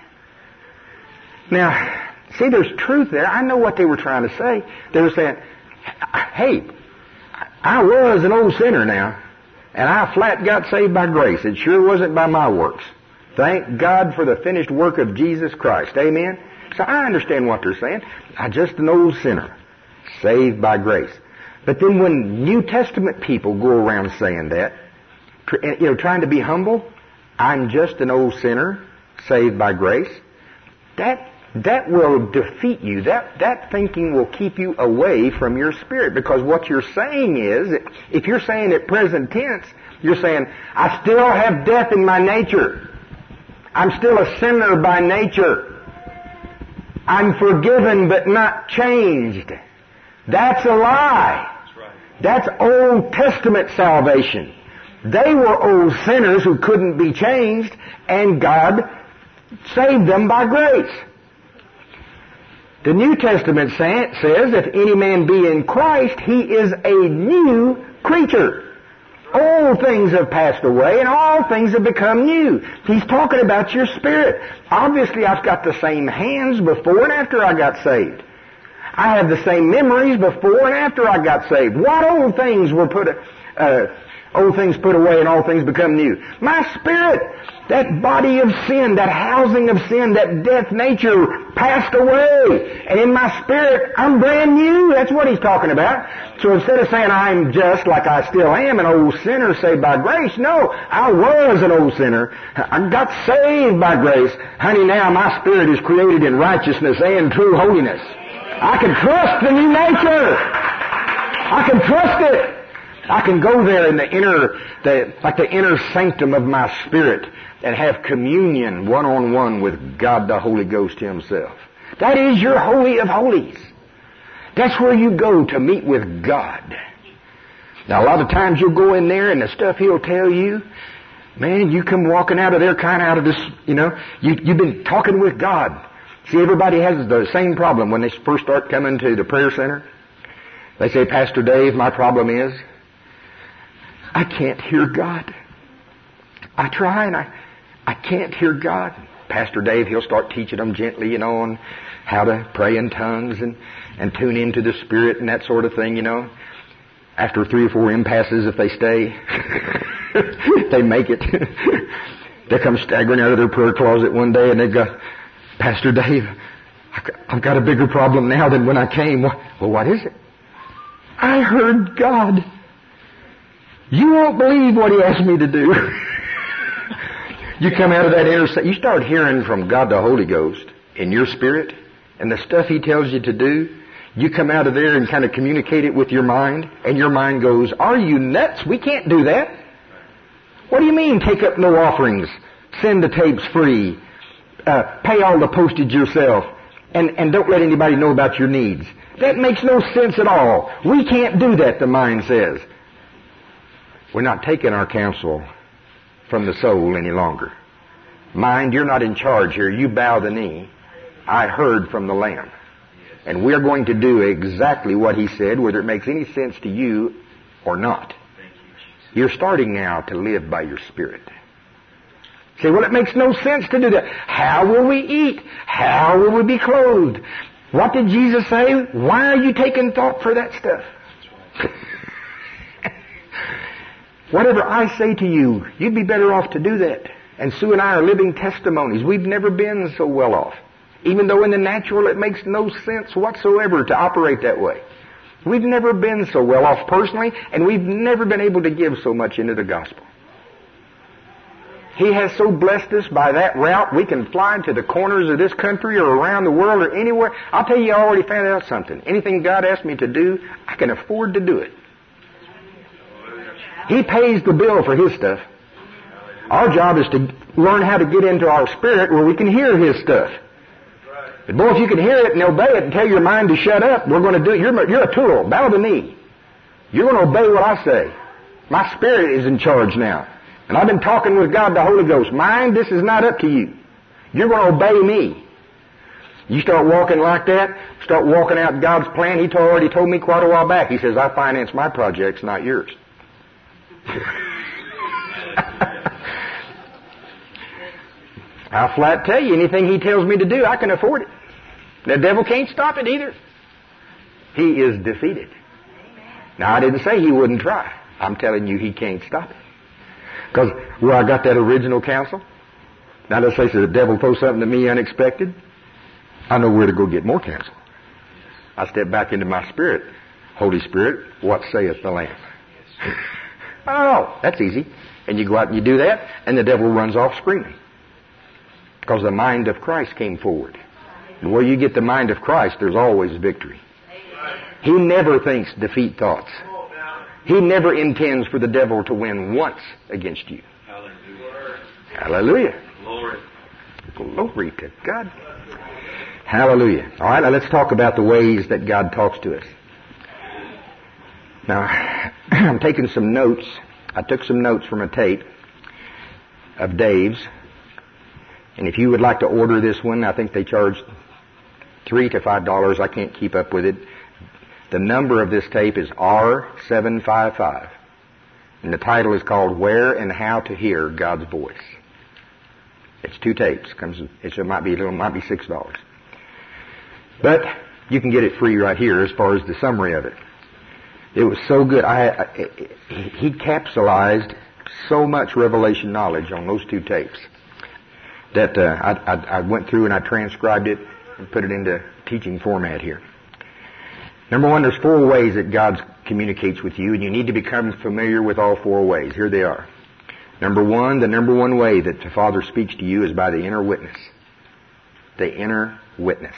Now, see, there's truth there. I know what they were trying to say. They were saying, hey, I was an old sinner now, and I flat got saved by grace. It sure wasn't by my works. Thank God for the finished work of Jesus Christ. Amen? So I understand what they're saying. I'm just an old sinner, saved by grace. But then when New Testament people go around saying that, trying to be humble, I'm just an old sinner, saved by grace, that will defeat you. That thinking will keep you away from your spirit. Because what you're saying is, if you're saying it present tense, you're saying, I still have death in my nature. I'm still a sinner by nature. I'm forgiven but not changed. That's a lie. That's Old Testament salvation. They were old sinners who couldn't be changed, and God saved them by grace. The New Testament says, if any man be in Christ, he is a new creature. Old things have passed away, and all things have become new. He's talking about your spirit. Obviously, I've got the same hands before and after I got saved. I have the same memories before and after I got saved. What old things were put away and all things become new? My spirit, that body of sin, that housing of sin, that death nature passed away. And in my spirit, I'm brand new. That's what he's talking about. So instead of saying I'm just like I still am, an old sinner saved by grace, no, I was an old sinner. I got saved by grace. Honey, now my spirit is created in righteousness and true holiness. I can trust the new nature. I can trust it. I can go there in the inner sanctum of my spirit and have communion one-on-one with God the Holy Ghost Himself. That is your Holy of Holies. That's where you go to meet with God. Now, a lot of times you'll go in there and the stuff He'll tell you, man, you come walking out of there kind of out of this, you've been talking with God. See, everybody has the same problem when they first start coming to the prayer center. They say, Pastor Dave, my problem is, I can't hear God. I try and I can't hear God. Pastor Dave, he'll start teaching them gently, on how to pray in tongues and tune into the Spirit and that sort of thing, After 3 or 4 impasses, if they stay, they make it. They come staggering out of their prayer closet one day and they go, Pastor Dave, I've got a bigger problem now than when I came. Well, what is it? I heard God. You won't believe what He asked me to do. You come out of that you start hearing from God the Holy Ghost in your spirit, and the stuff He tells you to do, you come out of there and kind of communicate it with your mind, and your mind goes, are you nuts? We can't do that. What do you mean, take up no offerings, send the tapes free, pay all the postage yourself, and don't let anybody know about your needs? That makes no sense at all. We can't do that, the mind says. We're not taking our counsel from the soul any longer. Mind, you're not in charge here. You bow the knee. I heard from the Lamb. And we're going to do exactly what He said, whether it makes any sense to you or not. You're starting now to live by your Spirit. Say, well, it makes no sense to do that. How will we eat? How will we be clothed? What did Jesus say? Why are you taking thought for that stuff? Whatever I say to you, you'd be better off to do that. And Sue and I are living testimonies. We've never been so well off. Even though in the natural it makes no sense whatsoever to operate that way. We've never been so well off personally, and we've never been able to give so much into the gospel. He has so blessed us by that route, we can fly to the corners of this country or around the world or anywhere. I'll tell you, I already found out something. Anything God asks me to do, I can afford to do it. He pays the bill for His stuff. Our job is to learn how to get into our spirit where we can hear His stuff. But boy, if you can hear it and obey it and tell your mind to shut up, we're going to do it. You're a tool. Bow the knee. You're going to obey what I say. My spirit is in charge now. And I've been talking with God the Holy Ghost. Mind, this is not up to you. You're going to obey me. You start walking like that, start walking out God's plan. He already told me quite a while back. He says, I finance my projects, not yours. I'll flat tell you, anything He tells me to do, I can afford it. The devil can't stop it either. He is defeated. Now, I didn't say he wouldn't try. I'm telling you, he can't stop it. Because where I got that original counsel, now let's say the devil throws something to me unexpected, I know where to go get more counsel. I step back into my spirit. Holy Spirit, what saith the Lamb? Oh, that's easy. And you go out and you do that, and the devil runs off screaming. Because the mind of Christ came forward. And where you get the mind of Christ, there's always victory. He never thinks defeat thoughts. He never intends for the devil to win once against you. Hallelujah. Glory to God. Hallelujah. All right, now let's talk about the ways that God talks to us. Now, I'm taking some notes. I took some notes from a tape of Dave's. And if you would like to order this one, I think they charge $3 to $5. I can't keep up with it. The number of this tape is R755. And the title is called Where and How to Hear God's Voice. It's 2 tapes. It might be $6. But you can get it free right here as far as the summary of it. It was so good. He capsulized so much revelation knowledge on those 2 tapes that I went through and I transcribed it and put it into teaching format here. Number 1, there's 4 ways that God communicates with you, and you need to become familiar with all 4 ways. Here they are. Number 1, the number 1 way that the Father speaks to you is by the inner witness. The inner witness.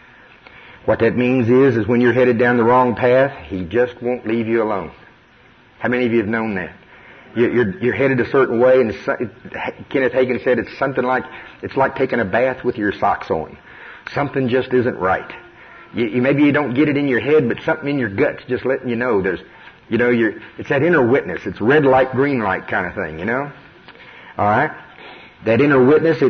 What that means is when you're headed down the wrong path, He just won't leave you alone. How many of you have known that? You're headed a certain way, and Kenneth Hagin said it's like taking a bath with your socks on. Something just isn't right. Maybe you don't get it in your head, but something in your gut's just letting you know it's that inner witness. It's red light, green light kind of thing, All right? That inner witness,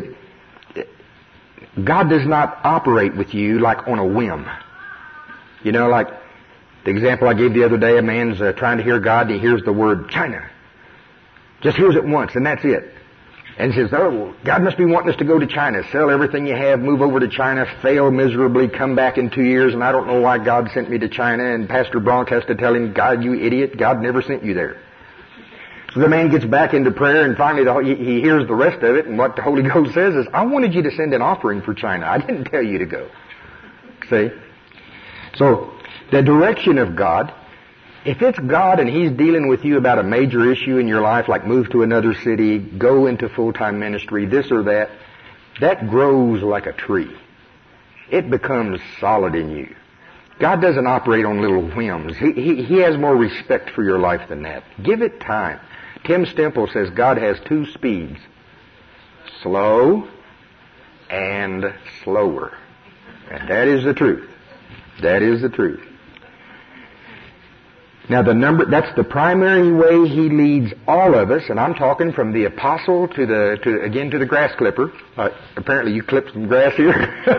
God does not operate with you like on a whim. Like the example I gave the other day, a man's trying to hear God, and he hears the word China. Just hears it once, and that's it. And says, oh, God must be wanting us to go to China, sell everything you have, move over to China, fail miserably, come back in 2 years, and I don't know why God sent me to China. And Pastor Bronk has to tell him, God, you idiot, God never sent you there. So the man gets back into prayer, and finally he hears the rest of it, and what the Holy Ghost says is, I wanted you to send an offering for China. I didn't tell you to go. See? So, the direction of God, if it's God and He's dealing with you about a major issue in your life, like move to another city, go into full-time ministry, this or that, that grows like a tree. It becomes solid in you. God doesn't operate on little whims. He has more respect for your life than that. Give it time. Tim Stemple says God has 2 speeds. Slow and slower. And that is the truth. That is the truth. Now that's the primary way He leads all of us, and I'm talking from the apostle to the grass clipper. Apparently you clip some grass here.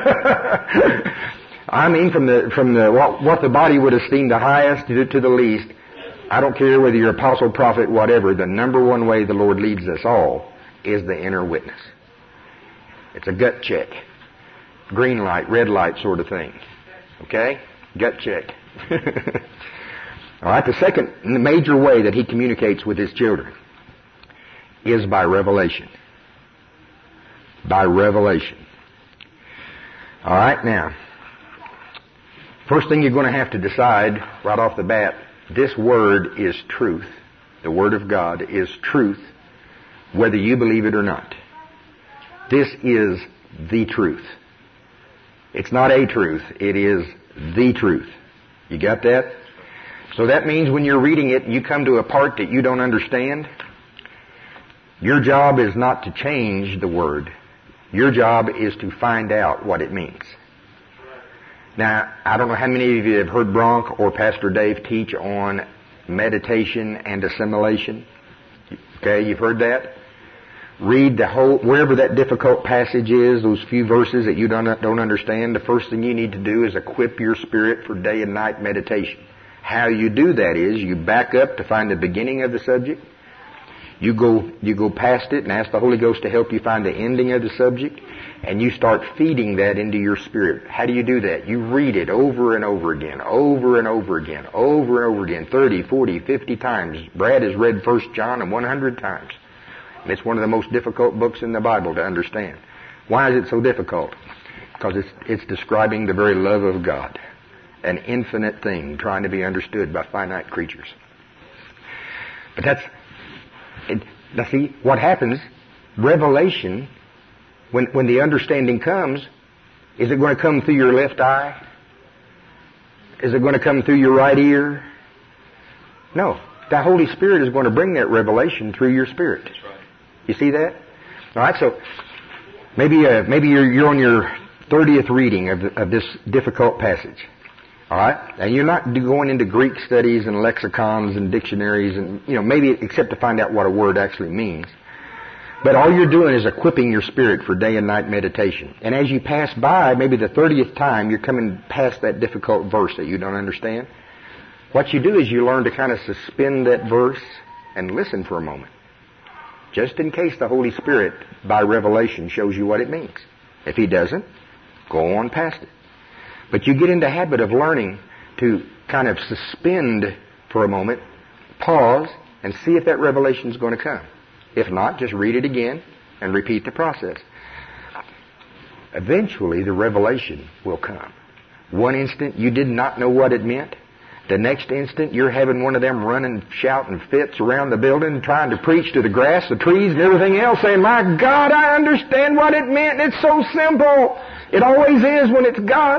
I mean from what the body would esteem the highest to the least. I don't care whether you're apostle, prophet, whatever, the number one way the Lord leads us all is the inner witness. It's a gut check. Green light, red light sort of thing. Okay? Gut check. All right, the second major way that He communicates with His children is by revelation. By revelation. All right, now, first thing you're going to have to decide right off the bat, this Word is truth. The Word of God is truth, whether you believe it or not. This is the truth. It's not a truth, it is the truth. You got that? So that means when you're reading it and you come to a part that you don't understand, your job is not to change the Word. Your job is to find out what it means. Now, I don't know how many of you have heard Bronk or Pastor Dave teach on meditation and assimilation. Okay, you've heard that? Read the whole, wherever that difficult passage is, those few verses that you don't understand, the first thing you need to do is equip your spirit for day and night meditation. How you do that is you back up to find the beginning of the subject. You go past it and ask the Holy Ghost to help you find the ending of the subject, and you start feeding that into your spirit. How do you do that? You read it over and over again, over and over again, over and over again, 30, 40, 50 times. Brad has read 1 John 100 times. And it's one of the most difficult books in the Bible to understand. Why is it so difficult? Because it's describing the very love of God. An infinite thing trying to be understood by finite creatures. But now see, what happens, revelation, when the understanding comes, is it going to come through your left eye? Is it going to come through your right ear? No. The Holy Spirit is going to bring that revelation through your spirit. That's right. You see that? All right, so maybe you're on your 30th reading of this difficult passage. All right? And you're not going into Greek studies and lexicons and dictionaries and, maybe except to find out what a word actually means. But all you're doing is equipping your spirit for day and night meditation. And as you pass by, maybe the 30th time, you're coming past that difficult verse that you don't understand. What you do is you learn to kind of suspend that verse and listen for a moment. Just in case the Holy Spirit, by revelation, shows you what it means. If He doesn't, go on past it. But you get into the habit of learning to kind of suspend for a moment, pause, and see if that revelation is going to come. If not, just read it again and repeat the process. Eventually, the revelation will come. One instant, you did not know what it meant. The next instant, you're having one of them running, shouting fits around the building, trying to preach to the grass, the trees, and everything else, saying, my God, I understand what it meant. It's so simple. It always is when it's God.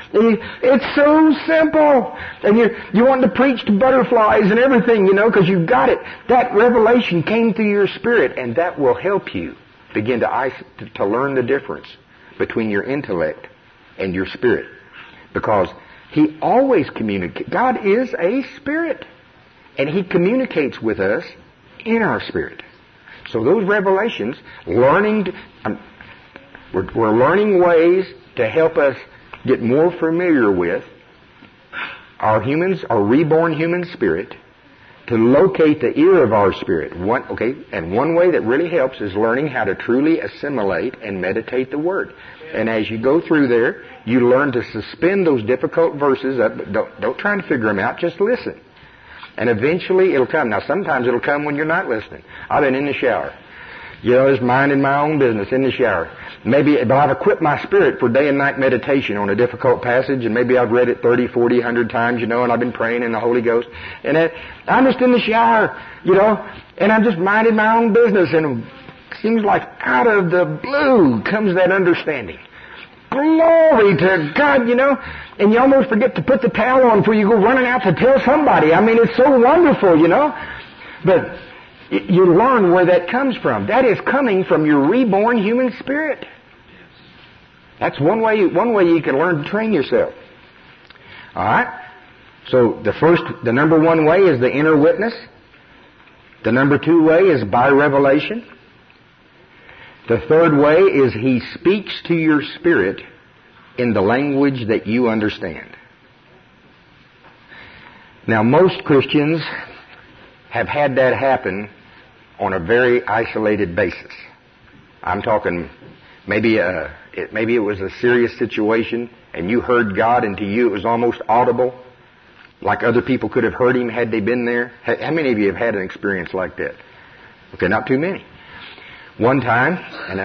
It's so simple. And you want to preach to butterflies and everything, because you've got it. That revelation came through your spirit, and that will help you begin to learn the difference between your intellect and your spirit. Because He always communicates. God is a spirit. And He communicates with us in our spirit. So those revelations, we're learning ways to help us get more familiar with our reborn human spirit, to locate the ear of our spirit. And one way that really helps is learning how to truly assimilate and meditate the Word. And as you go through there, you learn to suspend those difficult verses up. Don't try to figure them out. Just listen. And eventually it'll come. Now, sometimes it'll come when you're not listening. I've been in the shower. Just minding my own business in the shower. But I've equipped my spirit for day and night meditation on a difficult passage, and maybe I've read it 30, 40, 100 times, and I've been praying in the Holy Ghost. And I'm just in the shower, and I'm just minding my own business, and it seems like out of the blue comes that understanding. Glory to God, and you almost forget to put the towel on before you go running out to tell somebody. I mean, it's so wonderful, But you learn where that comes from. That is coming from your reborn human spirit. That's one way you can learn to train yourself. All right? So the number one way is the inner witness. The number two way is by revelation. The third way is He speaks to your spirit in the language that you understand. Now, most Christians have had that happen on a very isolated basis. I'm talking maybe it was a serious situation and you heard God, and to you it was almost audible, like other people could have heard Him had they been there. How many of you have had an experience like that? Okay, not too many. One time,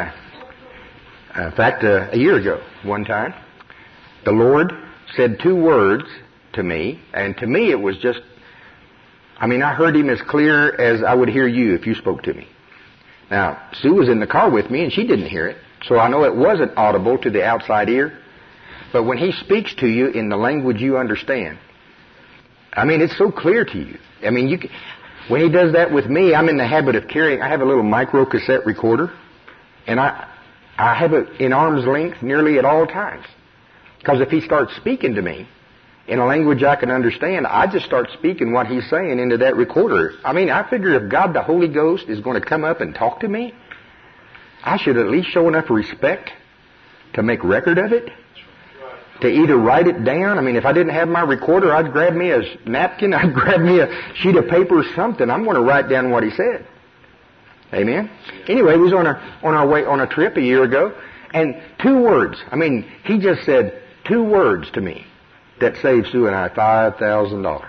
a year ago, the Lord said two words to me, and to me it was just, I heard Him as clear as I would hear you if you spoke to me. Now, Sue was in the car with me and she didn't hear it, so I know it wasn't audible to the outside ear. But when He speaks to you in the language you understand, it's so clear to you. When He does that with me, I'm in the habit of I have a little micro cassette recorder, and I have it in arm's length nearly at all times. Because if He starts speaking to me in a language I can understand, I just start speaking what He's saying into that recorder. I figure if God the Holy Ghost is going to come up and talk to me, I should at least show enough respect to make record of it. To either write it down. If I didn't have my recorder, I'd grab me a napkin, I'd grab me a sheet of paper or something. I'm going to write down what He said. Amen? Anyway, we was on our way on a trip a year ago, and two words. He just said two words to me that saved Sue and I $5,000.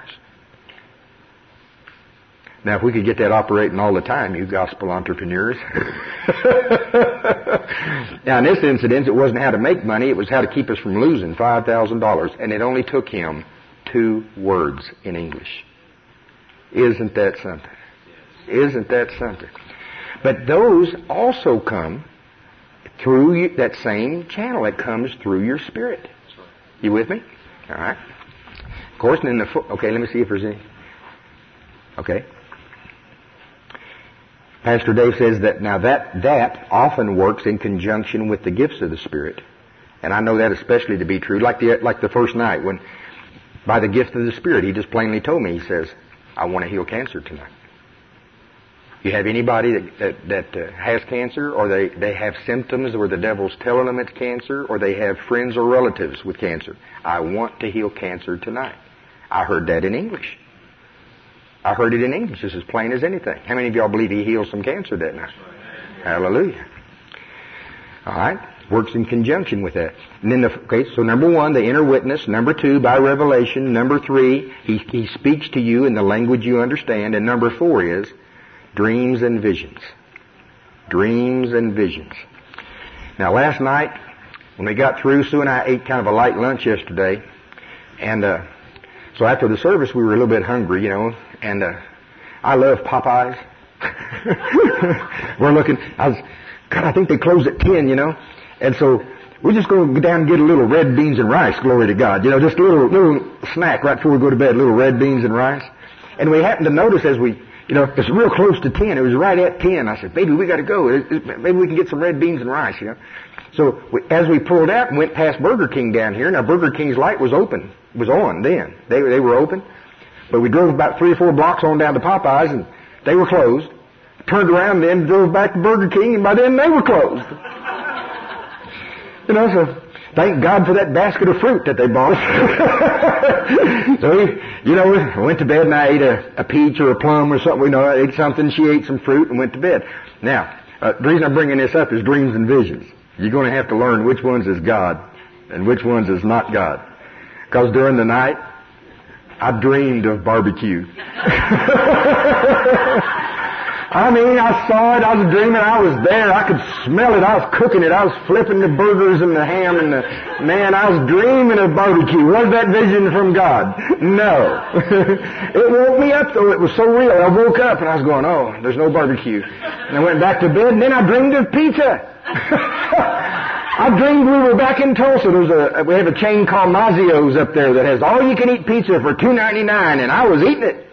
Now, if we could get that operating all the time, you gospel entrepreneurs. Now, in this incident, it wasn't how to make money. It was how to keep us from losing $5,000. And it only took Him two words in English. Isn't that something? Isn't that something? But those also come through that same channel. It comes through your spirit. You with me? All right. Of course, and okay, let me see if there's any. Okay. Pastor Dave says that often works in conjunction with the gifts of the Spirit. And I know that especially to be true. Like the first night when, by the gift of the Spirit, He just plainly told me, He says, I want to heal cancer tonight. You have anybody that has cancer, or they have symptoms where the devil's telling them it's cancer, or they have friends or relatives with cancer. I want to heal cancer tonight. I heard that in English. I heard it in English, just as plain as anything. How many of y'all believe He healed some cancer that night? Hallelujah. All right. Works in conjunction with that. And then so number one, the inner witness. Number two, by revelation. Number three, he speaks to you in the language you understand. And number four is dreams and visions. Dreams and visions. Now, last night, when we got through, Sue and I ate kind of a light lunch yesterday. And so after the service, we were a little bit hungry, and I love Popeyes. We're looking, I think they close at 10, And so we're just going to go down and get a little red beans and rice, glory to God. You know, just a little snack right before we go to bed, little red beans and rice. And we happened to notice as we, you know, it's real close to 10. It was right at 10. I said, baby, we got to go. Maybe we can get some red beans and rice, you know. So as we pulled out and went past Burger King down here, now Burger King's light was open, was on then. They were open. But we drove about 3 or 4 blocks on down to Popeyes and they were closed. Turned around then, drove back to Burger King, and by then they were closed. You know, so thank God for that basket of fruit that they bought us. So we went to bed and I ate a peach or a plum or something. You know, I ate something, she ate some fruit and went to bed. Now, the reason I'm bringing this up is dreams and visions. You're going to have to learn which ones is God and which ones is not God. Because during the night, I dreamed of barbecue. I mean, I saw it, I was dreaming, I was there, I could smell it, I was cooking it, I was flipping the burgers and the ham and man, I was dreaming of barbecue. Was that vision from God? No. It woke me up though, it was so real. I woke up and I was going, oh, there's no barbecue. And I went back to bed and then I dreamed of pizza. I dreamed we were back in Tulsa. We have a chain called Mazzio's up there that has all-you-can-eat pizza for $2.99, and I was eating it.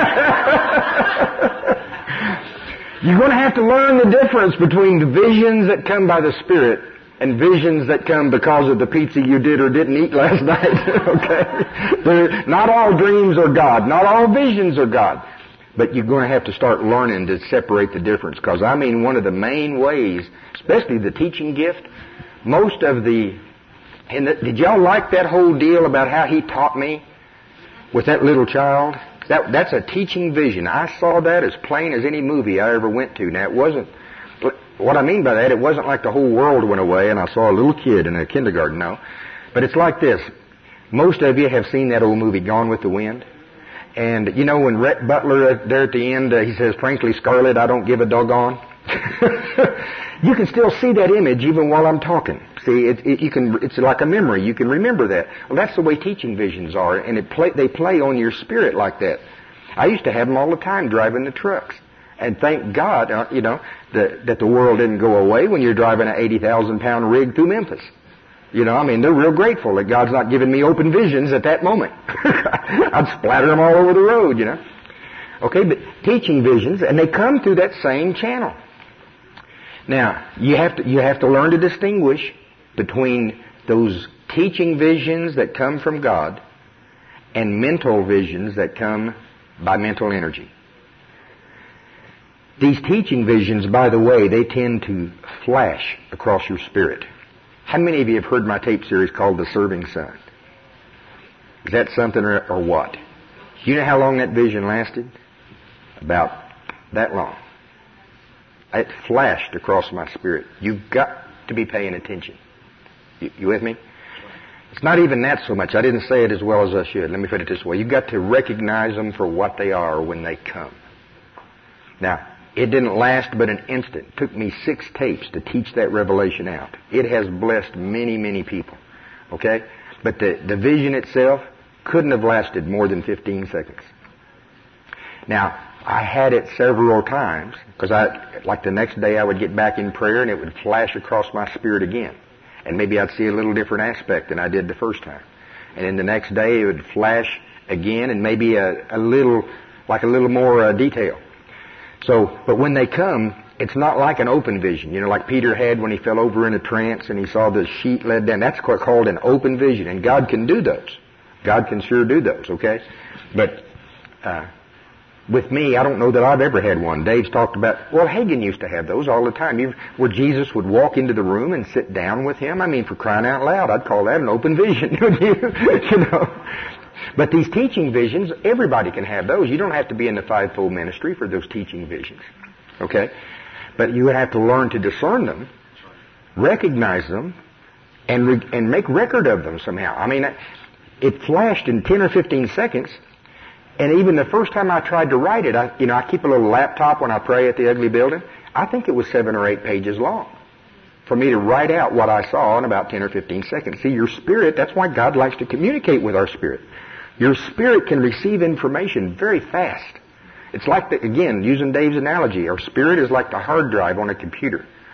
You're going to have to learn the difference between the visions that come by the Spirit and visions that come because of the pizza you did or didn't eat last night. Okay? Not all dreams are God. Not all visions are God. But you're going to have to start learning to separate the difference. Because, I mean, one of the main ways, especially the teaching gift, did y'all like that whole deal about how he taught me with that little child? That's a teaching vision. I saw that as plain as any movie I ever went to. Now, it wasn't, what I mean by that, it wasn't like the whole world went away and I saw a little kid in a kindergarten, no. But it's like this. Most of you have seen that old movie, Gone with the Wind. And, you know, when Rhett Butler, there at the end, he says, frankly, Scarlett, I don't give a doggone. You can still see that image even while I'm talking. See, it's like a memory. You can remember that. Well, that's the way teaching visions are, and they play on your spirit like that. I used to have them all the time driving the trucks. And thank God, that the world didn't go away when you're driving an 80,000-pound rig through Memphis. You know, I mean, they're real grateful that God's not giving me open visions at that moment. I'd splatter them all over the road, you know. Okay, but teaching visions, and they come through that same channel. Now, you have to learn to distinguish between those teaching visions that come from God and mental visions that come by mental energy. These teaching visions, by the way, they tend to flash across your spirit. How many of you have heard my tape series called The Serving Son? Is that something or what? You know how long that vision lasted? About that long. It flashed across my spirit. You've got to be paying attention. You with me? It's not even that so much. I didn't say it as well as I should. Let me put it this way. You've got to recognize them for what they are when they come. Now, it didn't last but an instant. It took me 6 tapes to teach that revelation out. It has blessed many, many people. Okay? But the vision itself couldn't have lasted more than 15 seconds. Now, I had it several times, because like the next day I would get back in prayer and it would flash across my spirit again. And maybe I'd see a little different aspect than I did the first time. And then the next day it would flash again and maybe a little more detail. So, but when they come, it's not like an open vision. You know, like Peter had when he fell over in a trance and he saw the sheet led down. That's called an open vision. And God can do those. God can sure do those, okay? But, with me, I don't know that I've ever had one. Dave's talked about, well, Hagin used to have those all the time. Where Jesus would walk into the room and sit down with him. I mean, for crying out loud, I'd call that an open vision. You know? But these teaching visions, everybody can have those. You don't have to be in the fivefold ministry for those teaching visions. Okay? But you have to learn to discern them, recognize them, and make record of them somehow. I mean, it flashed in 10 or 15 seconds. And even the first time I tried to write it, I keep a little laptop when I pray at the Ugly Building. I think it was 7 or 8 pages long for me to write out what I saw in about 10 or 15 seconds. See, your spirit, that's why God likes to communicate with our spirit. Your spirit can receive information very fast. It's like, again, using Dave's analogy, our spirit is like the hard drive on a computer.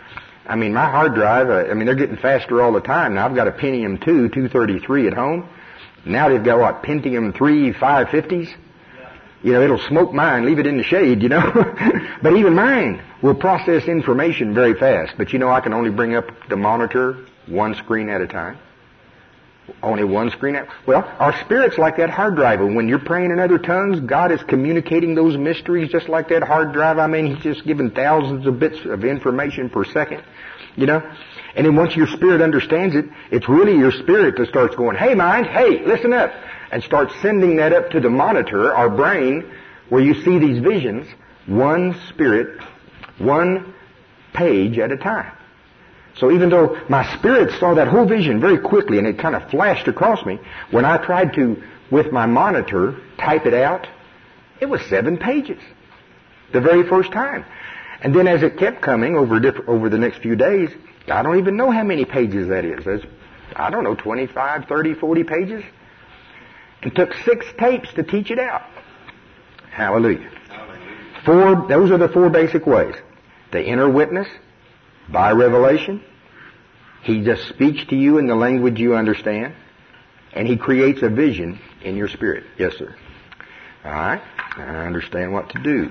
I mean, my hard drive, they're getting faster all the time. Now I've got a Pentium 2, 233 at home. Now they've got what, Pentium 3, 550s? It'll smoke mine, leave it in the shade, But even mine will process information very fast. But I can only bring up the monitor one screen at a time. Only one screen at... Well, our spirit's like that hard drive. When you're praying in other tongues, God is communicating those mysteries just like that hard drive. He's just giving thousands of bits of information per second, And then once your spirit understands it, it's really your spirit that starts going, hey mind, hey, listen up. And start sending that up to the monitor, our brain, where you see these visions, one spirit, one page at a time. So even though my spirit saw that whole vision very quickly and it kind of flashed across me, when I tried to, with my monitor, type it out, it was 7 pages the very first time. And then as it kept coming over the next few days, I don't even know how many pages that is. There's, 25, 30, 40 pages. It took 6 tapes to teach it out. Hallelujah. 4, those are the 4 basic ways. The inner witness, by revelation. He just speaks to you in the language you understand. And he creates a vision in your spirit. Yes, sir. All right. I understand what to do.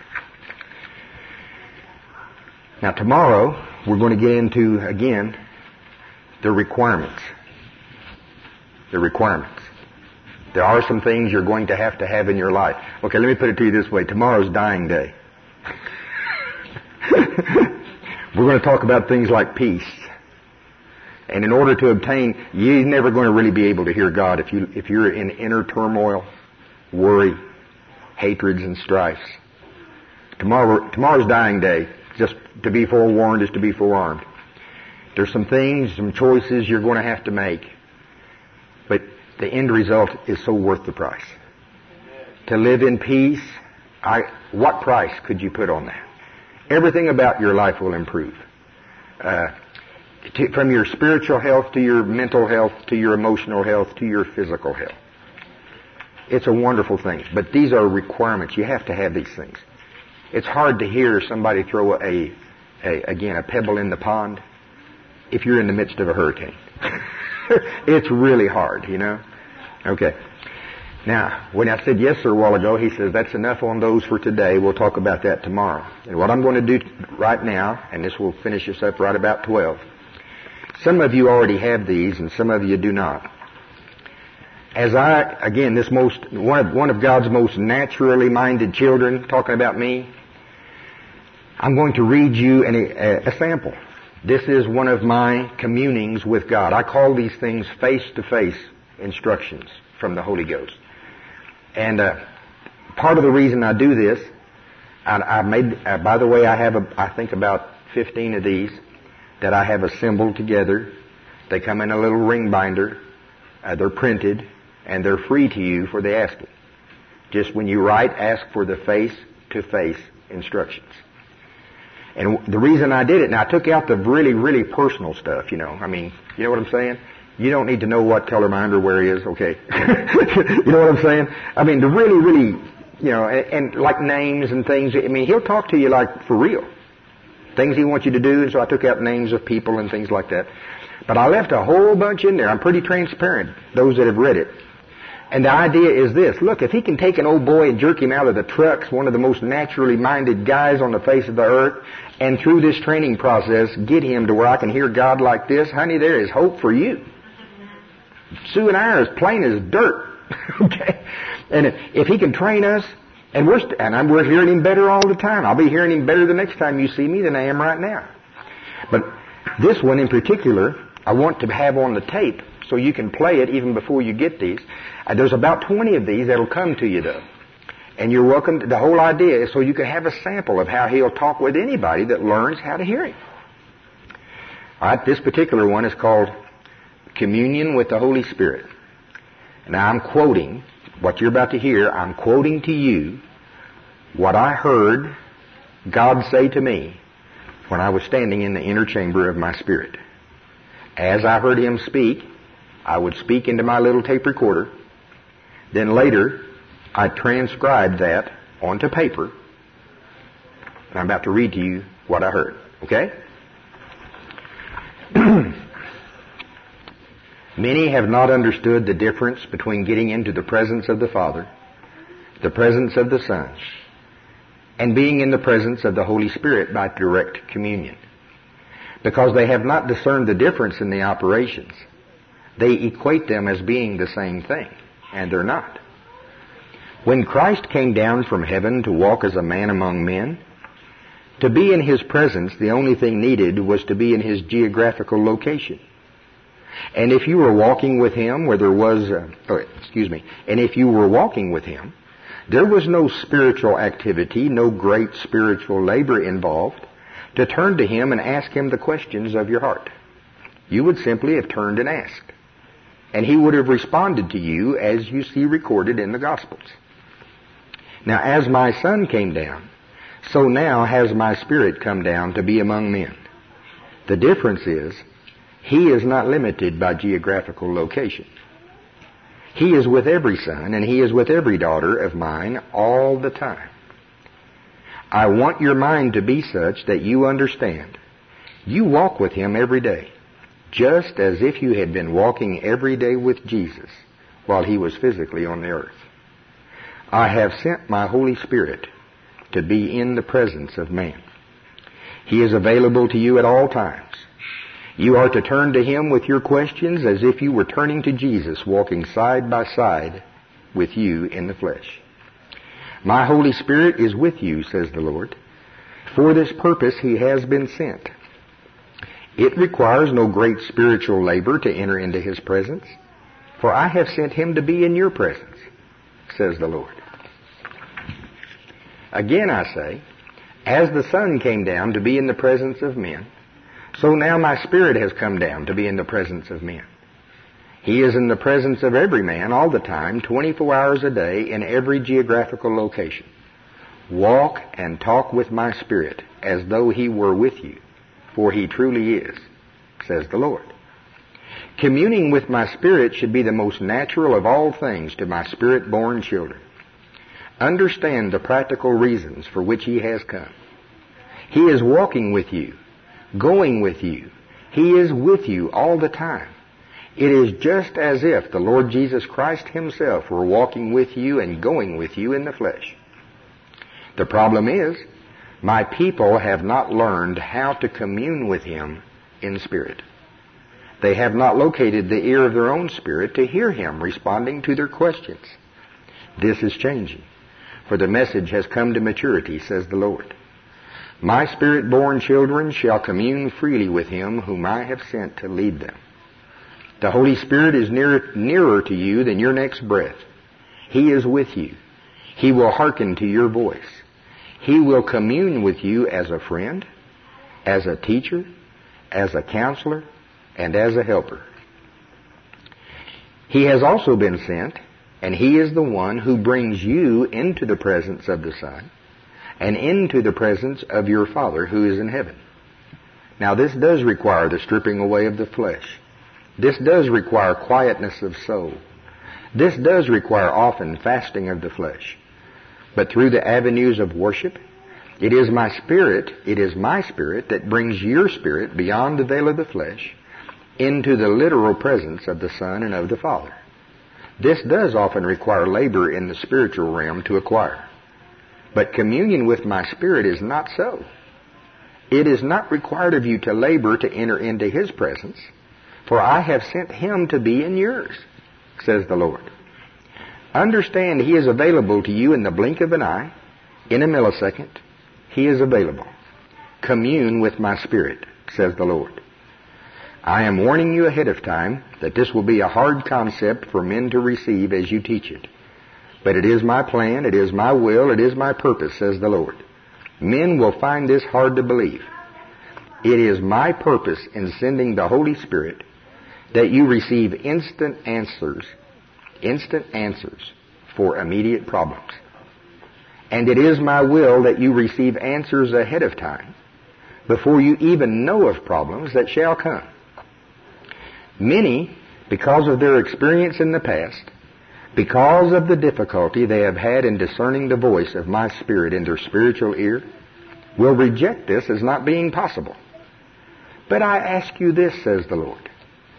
Now tomorrow, we're going to get into, again, the requirements. The requirements. There are some things you're going to have in your life. Okay, let me put it to you this way. Tomorrow's dying day. We're going to talk about things like peace. And in order to obtain, you're never going to really be able to hear God if you're in inner turmoil, worry, hatreds, and strifes. Tomorrow's dying day. Just to be forewarned is to be forearmed. There's some things, some choices you're going to have to make. But the end result is so worth the price. To live in peace, what price could you put on that? Everything about your life will improve. From your spiritual health to your mental health to your emotional health to your physical health. It's a wonderful thing. But these are requirements. You have to have these things. It's hard to hear somebody throw a pebble in the pond if you're in the midst of a hurricane. It's really hard, Okay. Now, when I said yes, sir, a while ago, he says, that's enough on those for today. We'll talk about that tomorrow. And what I'm going to do right now, and this will finish us up right about 12. Some of you already have these, and some of you do not. As one of God's most naturally minded children, talking about me, I'm going to read you a sample. This is one of my communings with God. I call these things face-to-face instructions from the Holy Ghost. And part of the reason I do this, by the way, I have I think about 15 of these that I have assembled together. They come in a little ring binder. They're printed, and they're free to you for the asking. Just when you write, ask for the face-to-face instructions. And the reason I did it, now I took out the really, really personal stuff, you know what I'm saying? You don't need to know what color my underwear is, okay? You know what I'm saying? The really, really, and like names and things, he'll talk to you like for real. Things he wants you to do, and so I took out names of people and things like that. But I left a whole bunch in there. I'm pretty transparent, those that have read it. And the idea is this. Look, if he can take an old boy and jerk him out of the trucks, one of the most naturally minded guys on the face of the earth, and through this training process, get him to where I can hear God like this, honey, there is hope for you. Sue and I are as plain as dirt. Okay? And if he can train us, and we're hearing him better all the time. I'll be hearing him better the next time you see me than I am right now. But this one in particular, I want to have on the tape so you can play it even before you get these. There's about 20 of these that'll come to you, though. And you're welcome. The whole idea is so you can have a sample of how he'll talk with anybody that learns how to hear him. All right, this particular one is called Communion with the Holy Spirit. Now I'm quoting what you're about to hear. I'm quoting to you what I heard God say to me when I was standing in the inner chamber of my spirit. As I heard him speak, I would speak into my little tape recorder. Then later, I transcribed that onto paper. And I'm about to read to you what I heard. Okay? Many have not understood the difference between getting into the presence of the Father, the presence of the Son, and being in the presence of the Holy Spirit by direct communion. Because they have not discerned the difference in the operations, they equate them as being the same thing, and they're not. When Christ came down from heaven to walk as a man among men, to be in His presence, the only thing needed was to be in His geographical location. And if you were walking with Him where there was, and if you were walking with Him, there was no spiritual activity, no great spiritual labor involved to turn to Him and ask Him the questions of your heart. You would simply have turned and asked. And He would have responded to you as you see recorded in the Gospels. Now, as my Son came down, so now has my Spirit come down to be among men. The difference is, He is not limited by geographical location. He is with every son and He is with every daughter of mine all the time. I want your mind to be such that you understand. You walk with Him every day, just as if you had been walking every day with Jesus while He was physically on the earth. I have sent my Holy Spirit to be in the presence of man. He is available to you at all times. You are to turn to Him with your questions as if you were turning to Jesus, walking side by side with you in the flesh. My Holy Spirit is with you, says the Lord. For this purpose He has been sent. It requires no great spiritual labor to enter into His presence, for I have sent Him to be in your presence, says the Lord. Again I say, as the Son came down to be in the presence of men, so now my Spirit has come down to be in the presence of men. He is in the presence of every man all the time, 24 hours a day, in every geographical location. Walk and talk with my Spirit as though He were with you, for He truly is, says the Lord. Communing with my Spirit should be the most natural of all things to my Spirit-born children. Understand the practical reasons for which He has come. He is walking with you, going with you. He is with you all the time. It is just as if the Lord Jesus Christ Himself were walking with you and going with you in the flesh. The problem is, my people have not learned how to commune with Him in spirit. They have not located the ear of their own spirit to hear Him responding to their questions. This is changing, for the message has come to maturity, says the Lord. My Spirit-born children shall commune freely with Him whom I have sent to lead them. The Holy Spirit is nearer to you than your next breath. He is with you. He will hearken to your voice. He will commune with you as a friend, as a teacher, as a counselor, and as a helper. He has also been sent, and He is the one who brings you into the presence of the Son and into the presence of your Father who is in heaven. Now this does require the stripping away of the flesh. This does require quietness of soul. This does require often fasting of the flesh. But through the avenues of worship, it is my Spirit that brings your spirit beyond the veil of the flesh into the literal presence of the Son and of the Father. This does often require labor in the spiritual realm to acquire. But communion with my Spirit is not so. It is not required of you to labor to enter into His presence, for I have sent Him to be in yours, says the Lord. Understand He is available to you in the blink of an eye, in a millisecond. He is available. Commune with my Spirit, says the Lord. I am warning you ahead of time that this will be a hard concept for men to receive as you teach it. But it is my plan, it is my will, it is my purpose, says the Lord. Men will find this hard to believe. It is my purpose in sending the Holy Spirit that you receive instant answers for immediate problems. And it is my will that you receive answers ahead of time, before you even know of problems that shall come. Many, because of their experience in the past, because of the difficulty they have had in discerning the voice of my Spirit in their spiritual ear, will reject this as not being possible. But I ask you this, says the Lord.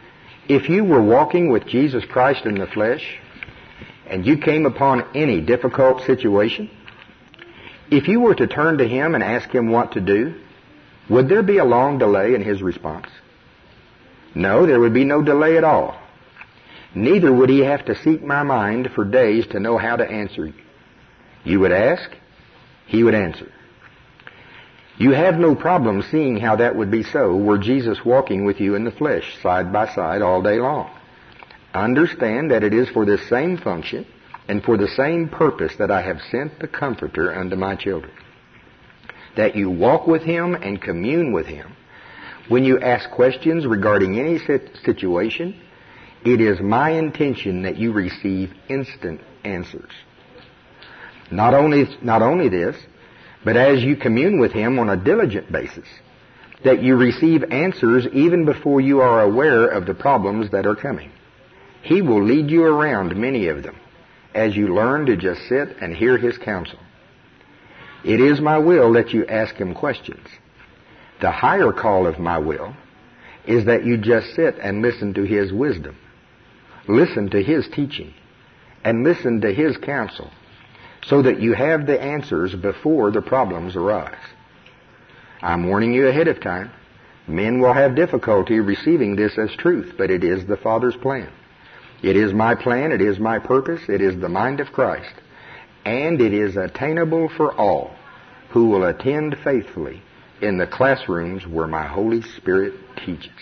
If you were walking with Jesus Christ in the flesh, and you came upon any difficult situation, if you were to turn to Him and ask Him what to do, would there be a long delay in His response? No, there would be no delay at all. Neither would He have to seek my mind for days to know how to answer you. You would ask, He would answer. You have no problem seeing how that would be so were Jesus walking with you in the flesh, side by side, all day long. Understand that it is for this same function and for the same purpose that I have sent the Comforter unto my children. That you walk with Him and commune with Him. When you ask questions regarding any situation, it is my intention that you receive instant answers. Not only this, but as you commune with Him on a diligent basis, that you receive answers even before you are aware of the problems that are coming. He will lead you around many of them as you learn to just sit and hear His counsel. It is my will that you ask Him questions. The higher call of my will is that you just sit and listen to His wisdom, listen to His teaching, and listen to His counsel, so that you have the answers before the problems arise. I'm warning you ahead of time. Men will have difficulty receiving this as truth, but it is the Father's plan. It is my plan, it is my purpose, it is the mind of Christ, and it is attainable for all who will attend faithfully in the classrooms where my Holy Spirit teaches.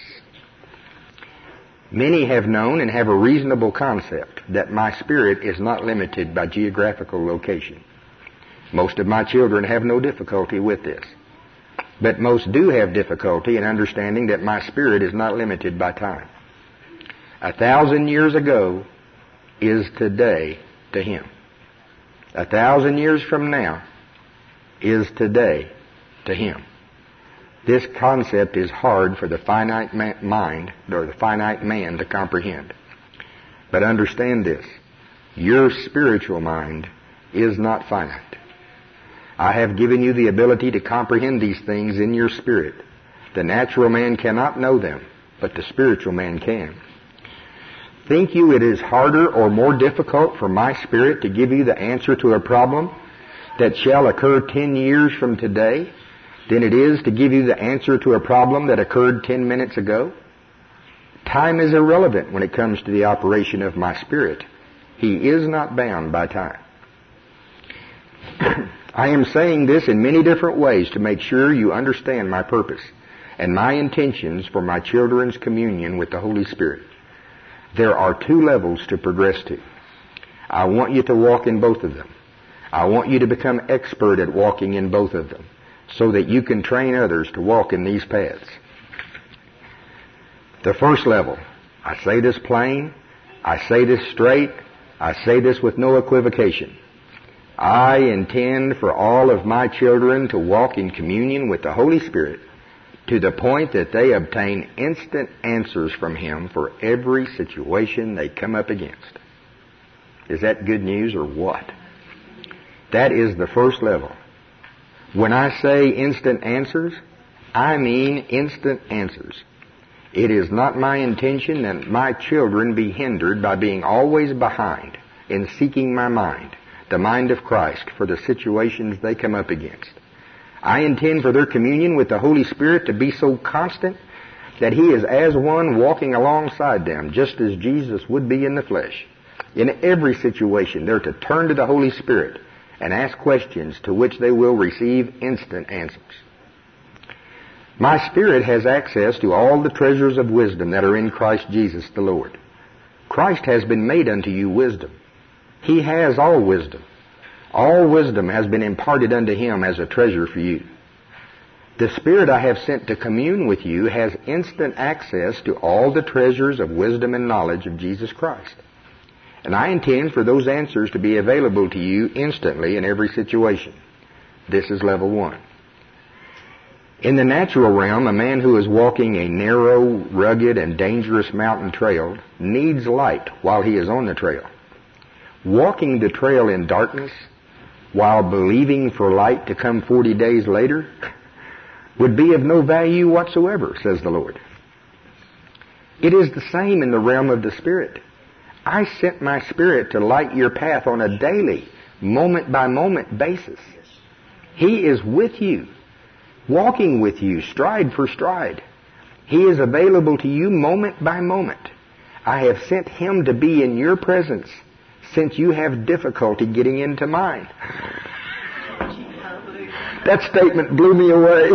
Many have known and have a reasonable concept that my spirit is not limited by geographical location. Most of my children have no difficulty with this, but most do have difficulty in understanding that my spirit is not limited by time. 1,000 years ago is today to Him. 1,000 years from now is today to Him. This concept is hard for the finite mind or the finite man to comprehend. But understand this. Your spiritual mind is not finite. I have given you the ability to comprehend these things in your spirit. The natural man cannot know them, but the spiritual man can. Think you it is harder or more difficult for my spirit to give you the answer to a problem that shall occur 10 years from today than it is to give you the answer to a problem that occurred 10 minutes ago? Time is irrelevant when it comes to the operation of my spirit. He is not bound by time. I am saying this in many different ways to make sure you understand my purpose and my intentions for my children's communion with the Holy Spirit. There are 2 levels to progress to. I want you to walk in both of them. I want you to become expert at walking in both of them, so that you can train others to walk in these paths. The first level, I say this plain, I say this straight, I say this with no equivocation. I intend for all of my children to walk in communion with the Holy Spirit to the point that they obtain instant answers from Him for every situation they come up against. Is that good news or what? That is the first level. When I say instant answers, I mean instant answers. It is not my intention that my children be hindered by being always behind in seeking my mind, the mind of Christ, for the situations they come up against. I intend for their communion with the Holy Spirit to be so constant that He is as one walking alongside them, just as Jesus would be in the flesh. In every situation, they're to turn to the Holy Spirit and ask questions to which they will receive instant answers. My spirit has access to all the treasures of wisdom that are in Christ Jesus the Lord. Christ has been made unto you wisdom. He has all wisdom. All wisdom has been imparted unto Him as a treasure for you. The Spirit I have sent to commune with you has instant access to all the treasures of wisdom and knowledge of Jesus Christ. And I intend for those answers to be available to you instantly in every situation. This is level 1. In the natural realm, a man who is walking a narrow, rugged, and dangerous mountain trail needs light while he is on the trail. Walking the trail in darkness while believing for light to come 40 days later would be of no value whatsoever, says the Lord. It is the same in the realm of the Spirit. I sent my Spirit to light your path on a daily, moment-by-moment basis. He is with you, walking with you, stride for stride. He is available to you moment by moment. I have sent Him to be in your presence since you have difficulty getting into mine. That statement blew me away.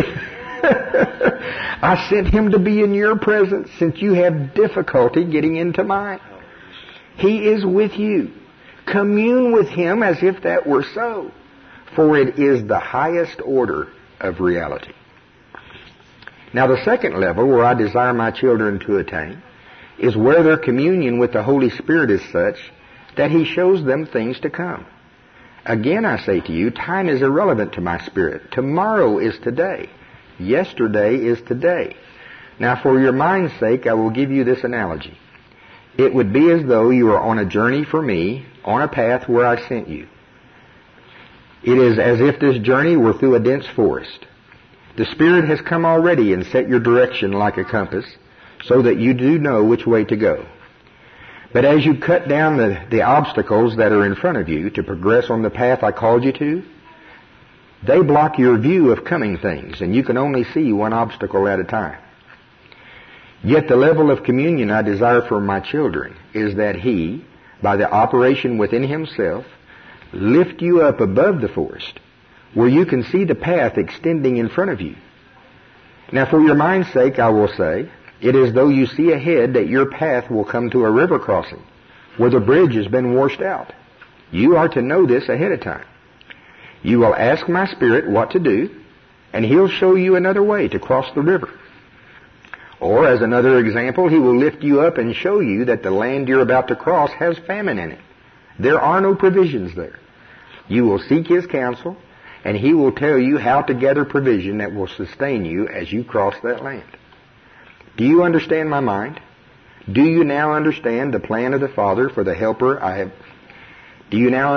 I sent Him to be in your presence since you have difficulty getting into mine. He is with you. Commune with Him as if that were so, for it is the highest order of reality. Now the second level where I desire my children to attain is where their communion with the Holy Spirit is such that He shows them things to come. Again I say to you, time is irrelevant to my spirit. Tomorrow is today. Yesterday is today. Now for your mind's sake, I will give you this analogy. It would be as though you were on a journey for me, on a path where I sent you. It is as if this journey were through a dense forest. The Spirit has come already and set your direction like a compass, so that you do know which way to go. But as you cut down the obstacles that are in front of you to progress on the path I called you to, they block your view of coming things, and you can only see one obstacle at a time. Yet the level of communion I desire for my children is that He, by the operation within Himself, lift you up above the forest, where you can see the path extending in front of you. Now for your mind's sake, I will say, it is though you see ahead that your path will come to a river crossing, where the bridge has been washed out. You are to know this ahead of time. You will ask my Spirit what to do, and He'll show you another way to cross the river. Or, as another example, He will lift you up and show you that the land you're about to cross has famine in it. There are no provisions there. You will seek His counsel, and He will tell you how to gather provision that will sustain you as you cross that land. Do you understand my mind? Do you now understand the plan of the Father for the helper I have? Do you now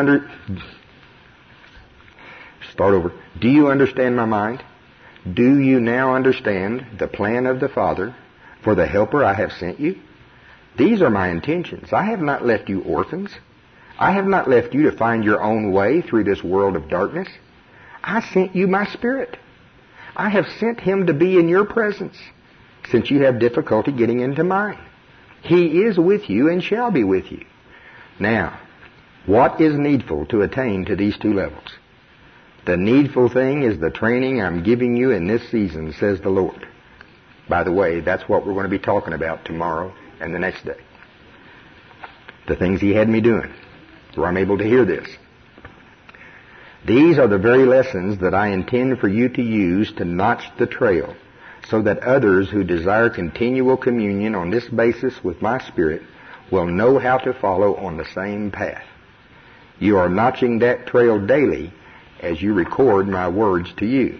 Do you understand my mind? Do you now understand the plan of the Father for the helper I have sent you? These are my intentions. I have not left you orphans. I have not left you to find your own way through this world of darkness. I sent you my Spirit. I have sent Him to be in your presence, since you have difficulty getting into mine. He is with you and shall be with you. Now, what is needful to attain to these two levels? The needful thing is the training I'm giving you in this season, says the Lord. By the way, that's what we're going to be talking about tomorrow and the next day. The things He had me doing, where I'm able to hear this. These are the very lessons that I intend for you to use to notch the trail, so that others who desire continual communion on this basis with my Spirit will know how to follow on the same path. You are notching that trail daily as you record my words to you.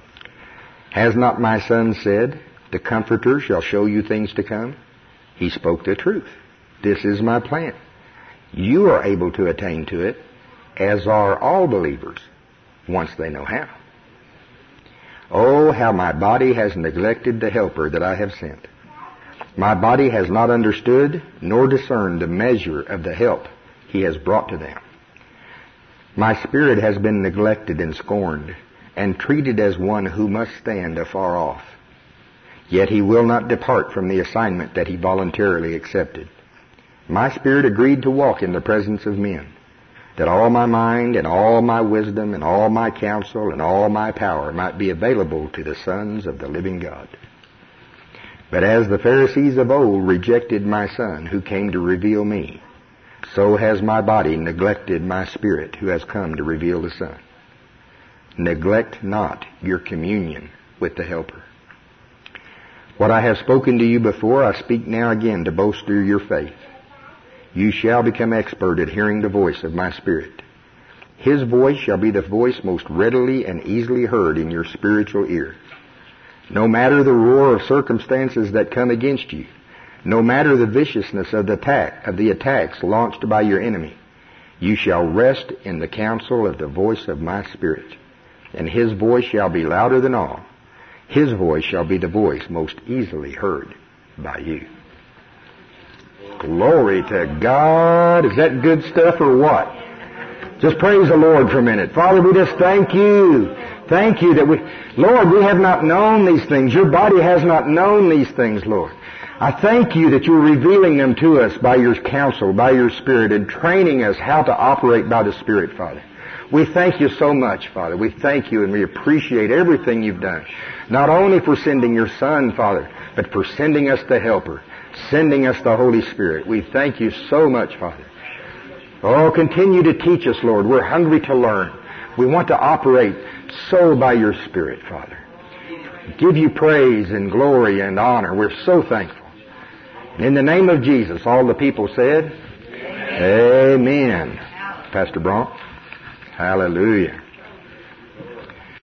Has not my Son said, the Comforter shall show you things to come? He spoke the truth. This is my plan. You are able to attain to it, as are all believers, once they know how. Oh, how my body has neglected the helper that I have sent. My body has not understood nor discerned the measure of the help He has brought to them. My spirit has been neglected and scorned, and treated as one who must stand afar off. Yet He will not depart from the assignment that He voluntarily accepted. My spirit agreed to walk in the presence of men, that all my mind and all my wisdom and all my counsel and all my power might be available to the sons of the living God. But as the Pharisees of old rejected my Son who came to reveal me, so has my body neglected my Spirit who has come to reveal the Son. Neglect not your communion with the Helper. What I have spoken to you before, I speak now again to bolster your faith. You shall become expert at hearing the voice of my Spirit. His voice shall be the voice most readily and easily heard in your spiritual ear. No matter the roar of circumstances that come against you, no matter the viciousness of the attacks launched by your enemy, you shall rest in the counsel of the voice of my Spirit, and His voice shall be louder than all. His voice shall be the voice most easily heard by you. Glory to God. Is that good stuff or what? Just praise the Lord for a minute. Father, we just thank you. Thank you that Lord, we have not known these things. Your body has not known these things, Lord. I thank you that you're revealing them to us by your counsel, by your Spirit, and training us how to operate by the Spirit, Father. We thank you so much, Father. We thank you and we appreciate everything you've done. Not only for sending your Son, Father, but for sending us the Helper, sending us the Holy Spirit. We thank you so much, Father. Oh, continue to teach us, Lord. We're hungry to learn. We want to operate so by your Spirit, Father. Give you praise and glory and honor. We're so thankful. In the name of Jesus, all the people said, Amen. Pastor Bronx. Hallelujah.